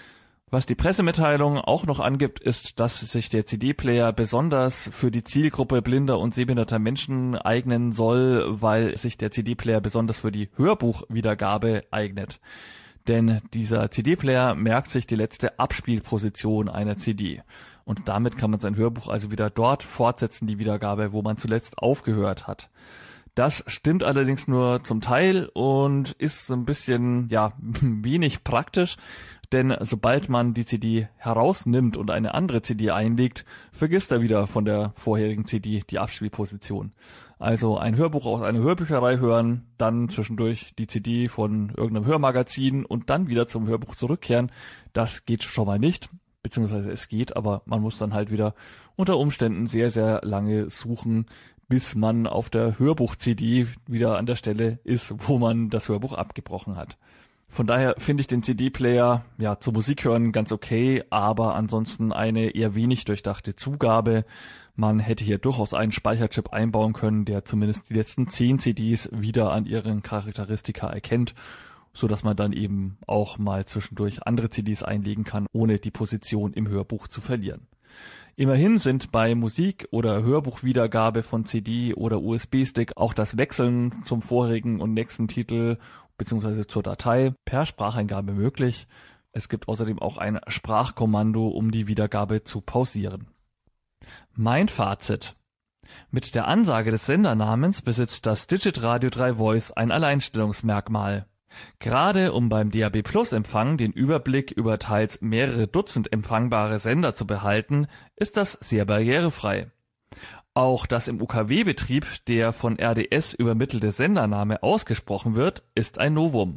Was die Pressemitteilung auch noch angibt, ist, dass sich der C D-Player besonders für die Zielgruppe blinder und sehbehinderter Menschen eignen soll, weil sich der C D-Player besonders für die Hörbuchwiedergabe eignet. Denn dieser C D-Player merkt sich die letzte Abspielposition einer C D. Und damit kann man sein Hörbuch also wieder dort fortsetzen, die Wiedergabe, wo man zuletzt aufgehört hat. Das stimmt allerdings nur zum Teil und ist so ein bisschen, ja, wenig praktisch. Denn sobald man die C D herausnimmt und eine andere C D einlegt, vergisst er wieder von der vorherigen C D die Abspielposition. Also ein Hörbuch aus einer Hörbücherei hören, dann zwischendurch die C D von irgendeinem Hörmagazin und dann wieder zum Hörbuch zurückkehren, das geht schon mal nicht. Beziehungsweise es geht, aber man muss dann halt wieder unter Umständen sehr, sehr lange suchen, bis man auf der Hörbuch-C D wieder an der Stelle ist, wo man das Hörbuch abgebrochen hat. Von daher finde ich den C D-Player ja zum Musik hören ganz okay, aber ansonsten eine eher wenig durchdachte Zugabe. Man hätte hier durchaus einen Speicherchip einbauen können, der zumindest die letzten zehn C Ds wieder an ihren Charakteristika erkennt, so dass man dann eben auch mal zwischendurch andere C Ds einlegen kann, ohne die Position im Hörbuch zu verlieren. Immerhin sind bei Musik- oder Hörbuchwiedergabe von C D oder U S B-Stick auch das Wechseln zum vorigen und nächsten Titel bzw. zur Datei per Spracheingabe möglich. Es gibt außerdem auch ein Sprachkommando, um die Wiedergabe zu pausieren. Mein Fazit: Mit der Ansage des Sendernamens besitzt das Digitradio drei Voice ein Alleinstellungsmerkmal. Gerade um beim D A B Plus Empfang den Überblick über teils mehrere Dutzend empfangbare Sender zu behalten, ist das sehr barrierefrei. Auch das im U K W-Betrieb der von R D S übermittelte Sendername ausgesprochen wird, ist ein Novum.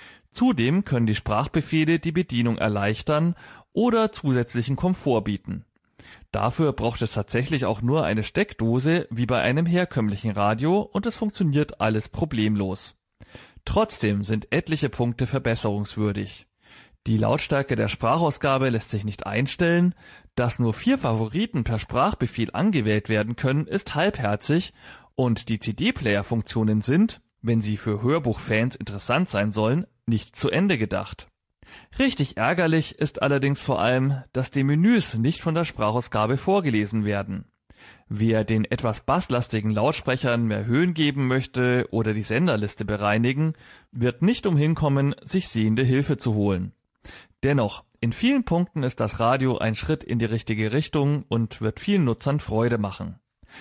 Zudem können die Sprachbefehle die Bedienung erleichtern oder zusätzlichen Komfort bieten. Dafür braucht es tatsächlich auch nur eine Steckdose wie bei einem herkömmlichen Radio und es funktioniert alles problemlos. Trotzdem sind etliche Punkte verbesserungswürdig. Die Lautstärke der Sprachausgabe lässt sich nicht einstellen, dass nur vier Favoriten per Sprachbefehl angewählt werden können, ist halbherzig und die C D-Player-Funktionen sind, wenn sie für Hörbuchfans interessant sein sollen, nicht zu Ende gedacht. Richtig ärgerlich ist allerdings vor allem, dass die Menüs nicht von der Sprachausgabe vorgelesen werden. Wer den etwas basslastigen Lautsprechern mehr Höhen geben möchte oder die Senderliste bereinigen, wird nicht umhin kommen, sich sehende Hilfe zu holen. Dennoch, in vielen Punkten ist das Radio ein Schritt in die richtige Richtung und wird vielen Nutzern Freude machen.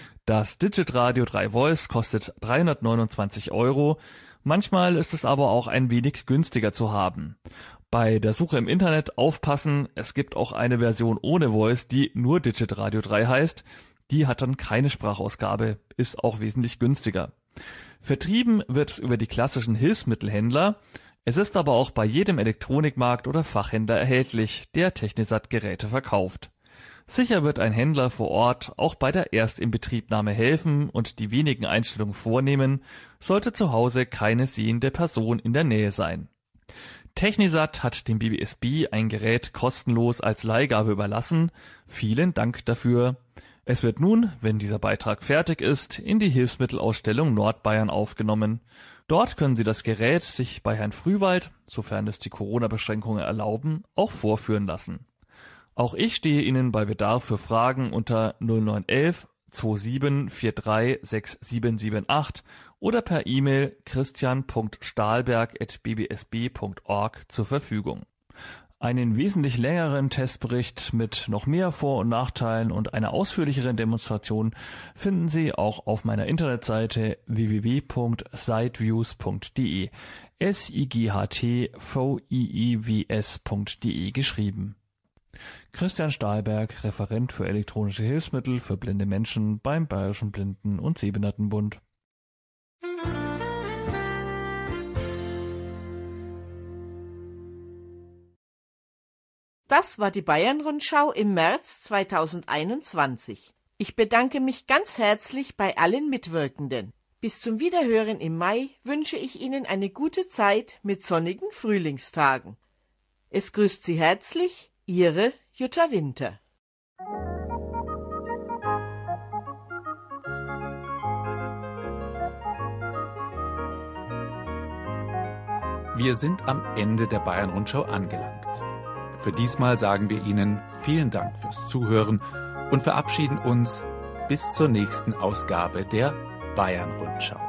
Das Digitradio drei Voice kostet dreihundertneunundzwanzig Euro, manchmal ist es aber auch ein wenig günstiger zu haben. Bei der Suche im Internet aufpassen, es gibt auch eine Version ohne Voice, die nur Digitradio drei heißt. Die hat dann keine Sprachausgabe, ist auch wesentlich günstiger. Vertrieben wird es über die klassischen Hilfsmittelhändler. Es ist aber auch bei jedem Elektronikmarkt oder Fachhändler erhältlich, der Technisat-Geräte verkauft. Sicher wird ein Händler vor Ort auch bei der Erstinbetriebnahme helfen und die wenigen Einstellungen vornehmen, sollte zu Hause keine sehende Person in der Nähe sein. Technisat hat dem B B S B ein Gerät kostenlos als Leihgabe überlassen. Vielen Dank dafür. Es wird nun, wenn dieser Beitrag fertig ist, in die Hilfsmittelausstellung Nordbayern aufgenommen. Dort können Sie das Gerät sich bei Herrn Frühwald, sofern es die Corona-Beschränkungen erlauben, auch vorführen lassen. Auch ich stehe Ihnen bei Bedarf für Fragen unter null neun eins eins sieben vier drei sechs sieben sieben acht oder per E-Mail christian punkt stahlberg at b b s b punkt org zur Verfügung. Einen wesentlich längeren Testbericht mit noch mehr Vor- und Nachteilen und einer ausführlicheren Demonstration finden Sie auch auf meiner Internetseite w w w punkt sightviews punkt d e, S I G H T V I I W S punkt d e geschrieben. Christian Stahlberg, Referent für elektronische Hilfsmittel für blinde Menschen beim Bayerischen Blinden- und Sehbehindertenbund.
Das war die Bayern-Rundschau im März zweitausendeinundzwanzig. Ich bedanke mich ganz herzlich bei allen Mitwirkenden. Bis zum Wiederhören im Mai wünsche ich Ihnen eine gute Zeit mit sonnigen Frühlingstagen. Es grüßt Sie herzlich, Ihre Jutta Winter.
Wir sind am Ende der Bayern-Rundschau angelangt. für diesmal sagen wir Ihnen vielen Dank fürs Zuhören und verabschieden uns bis zur nächsten Ausgabe der Bayern Rundschau.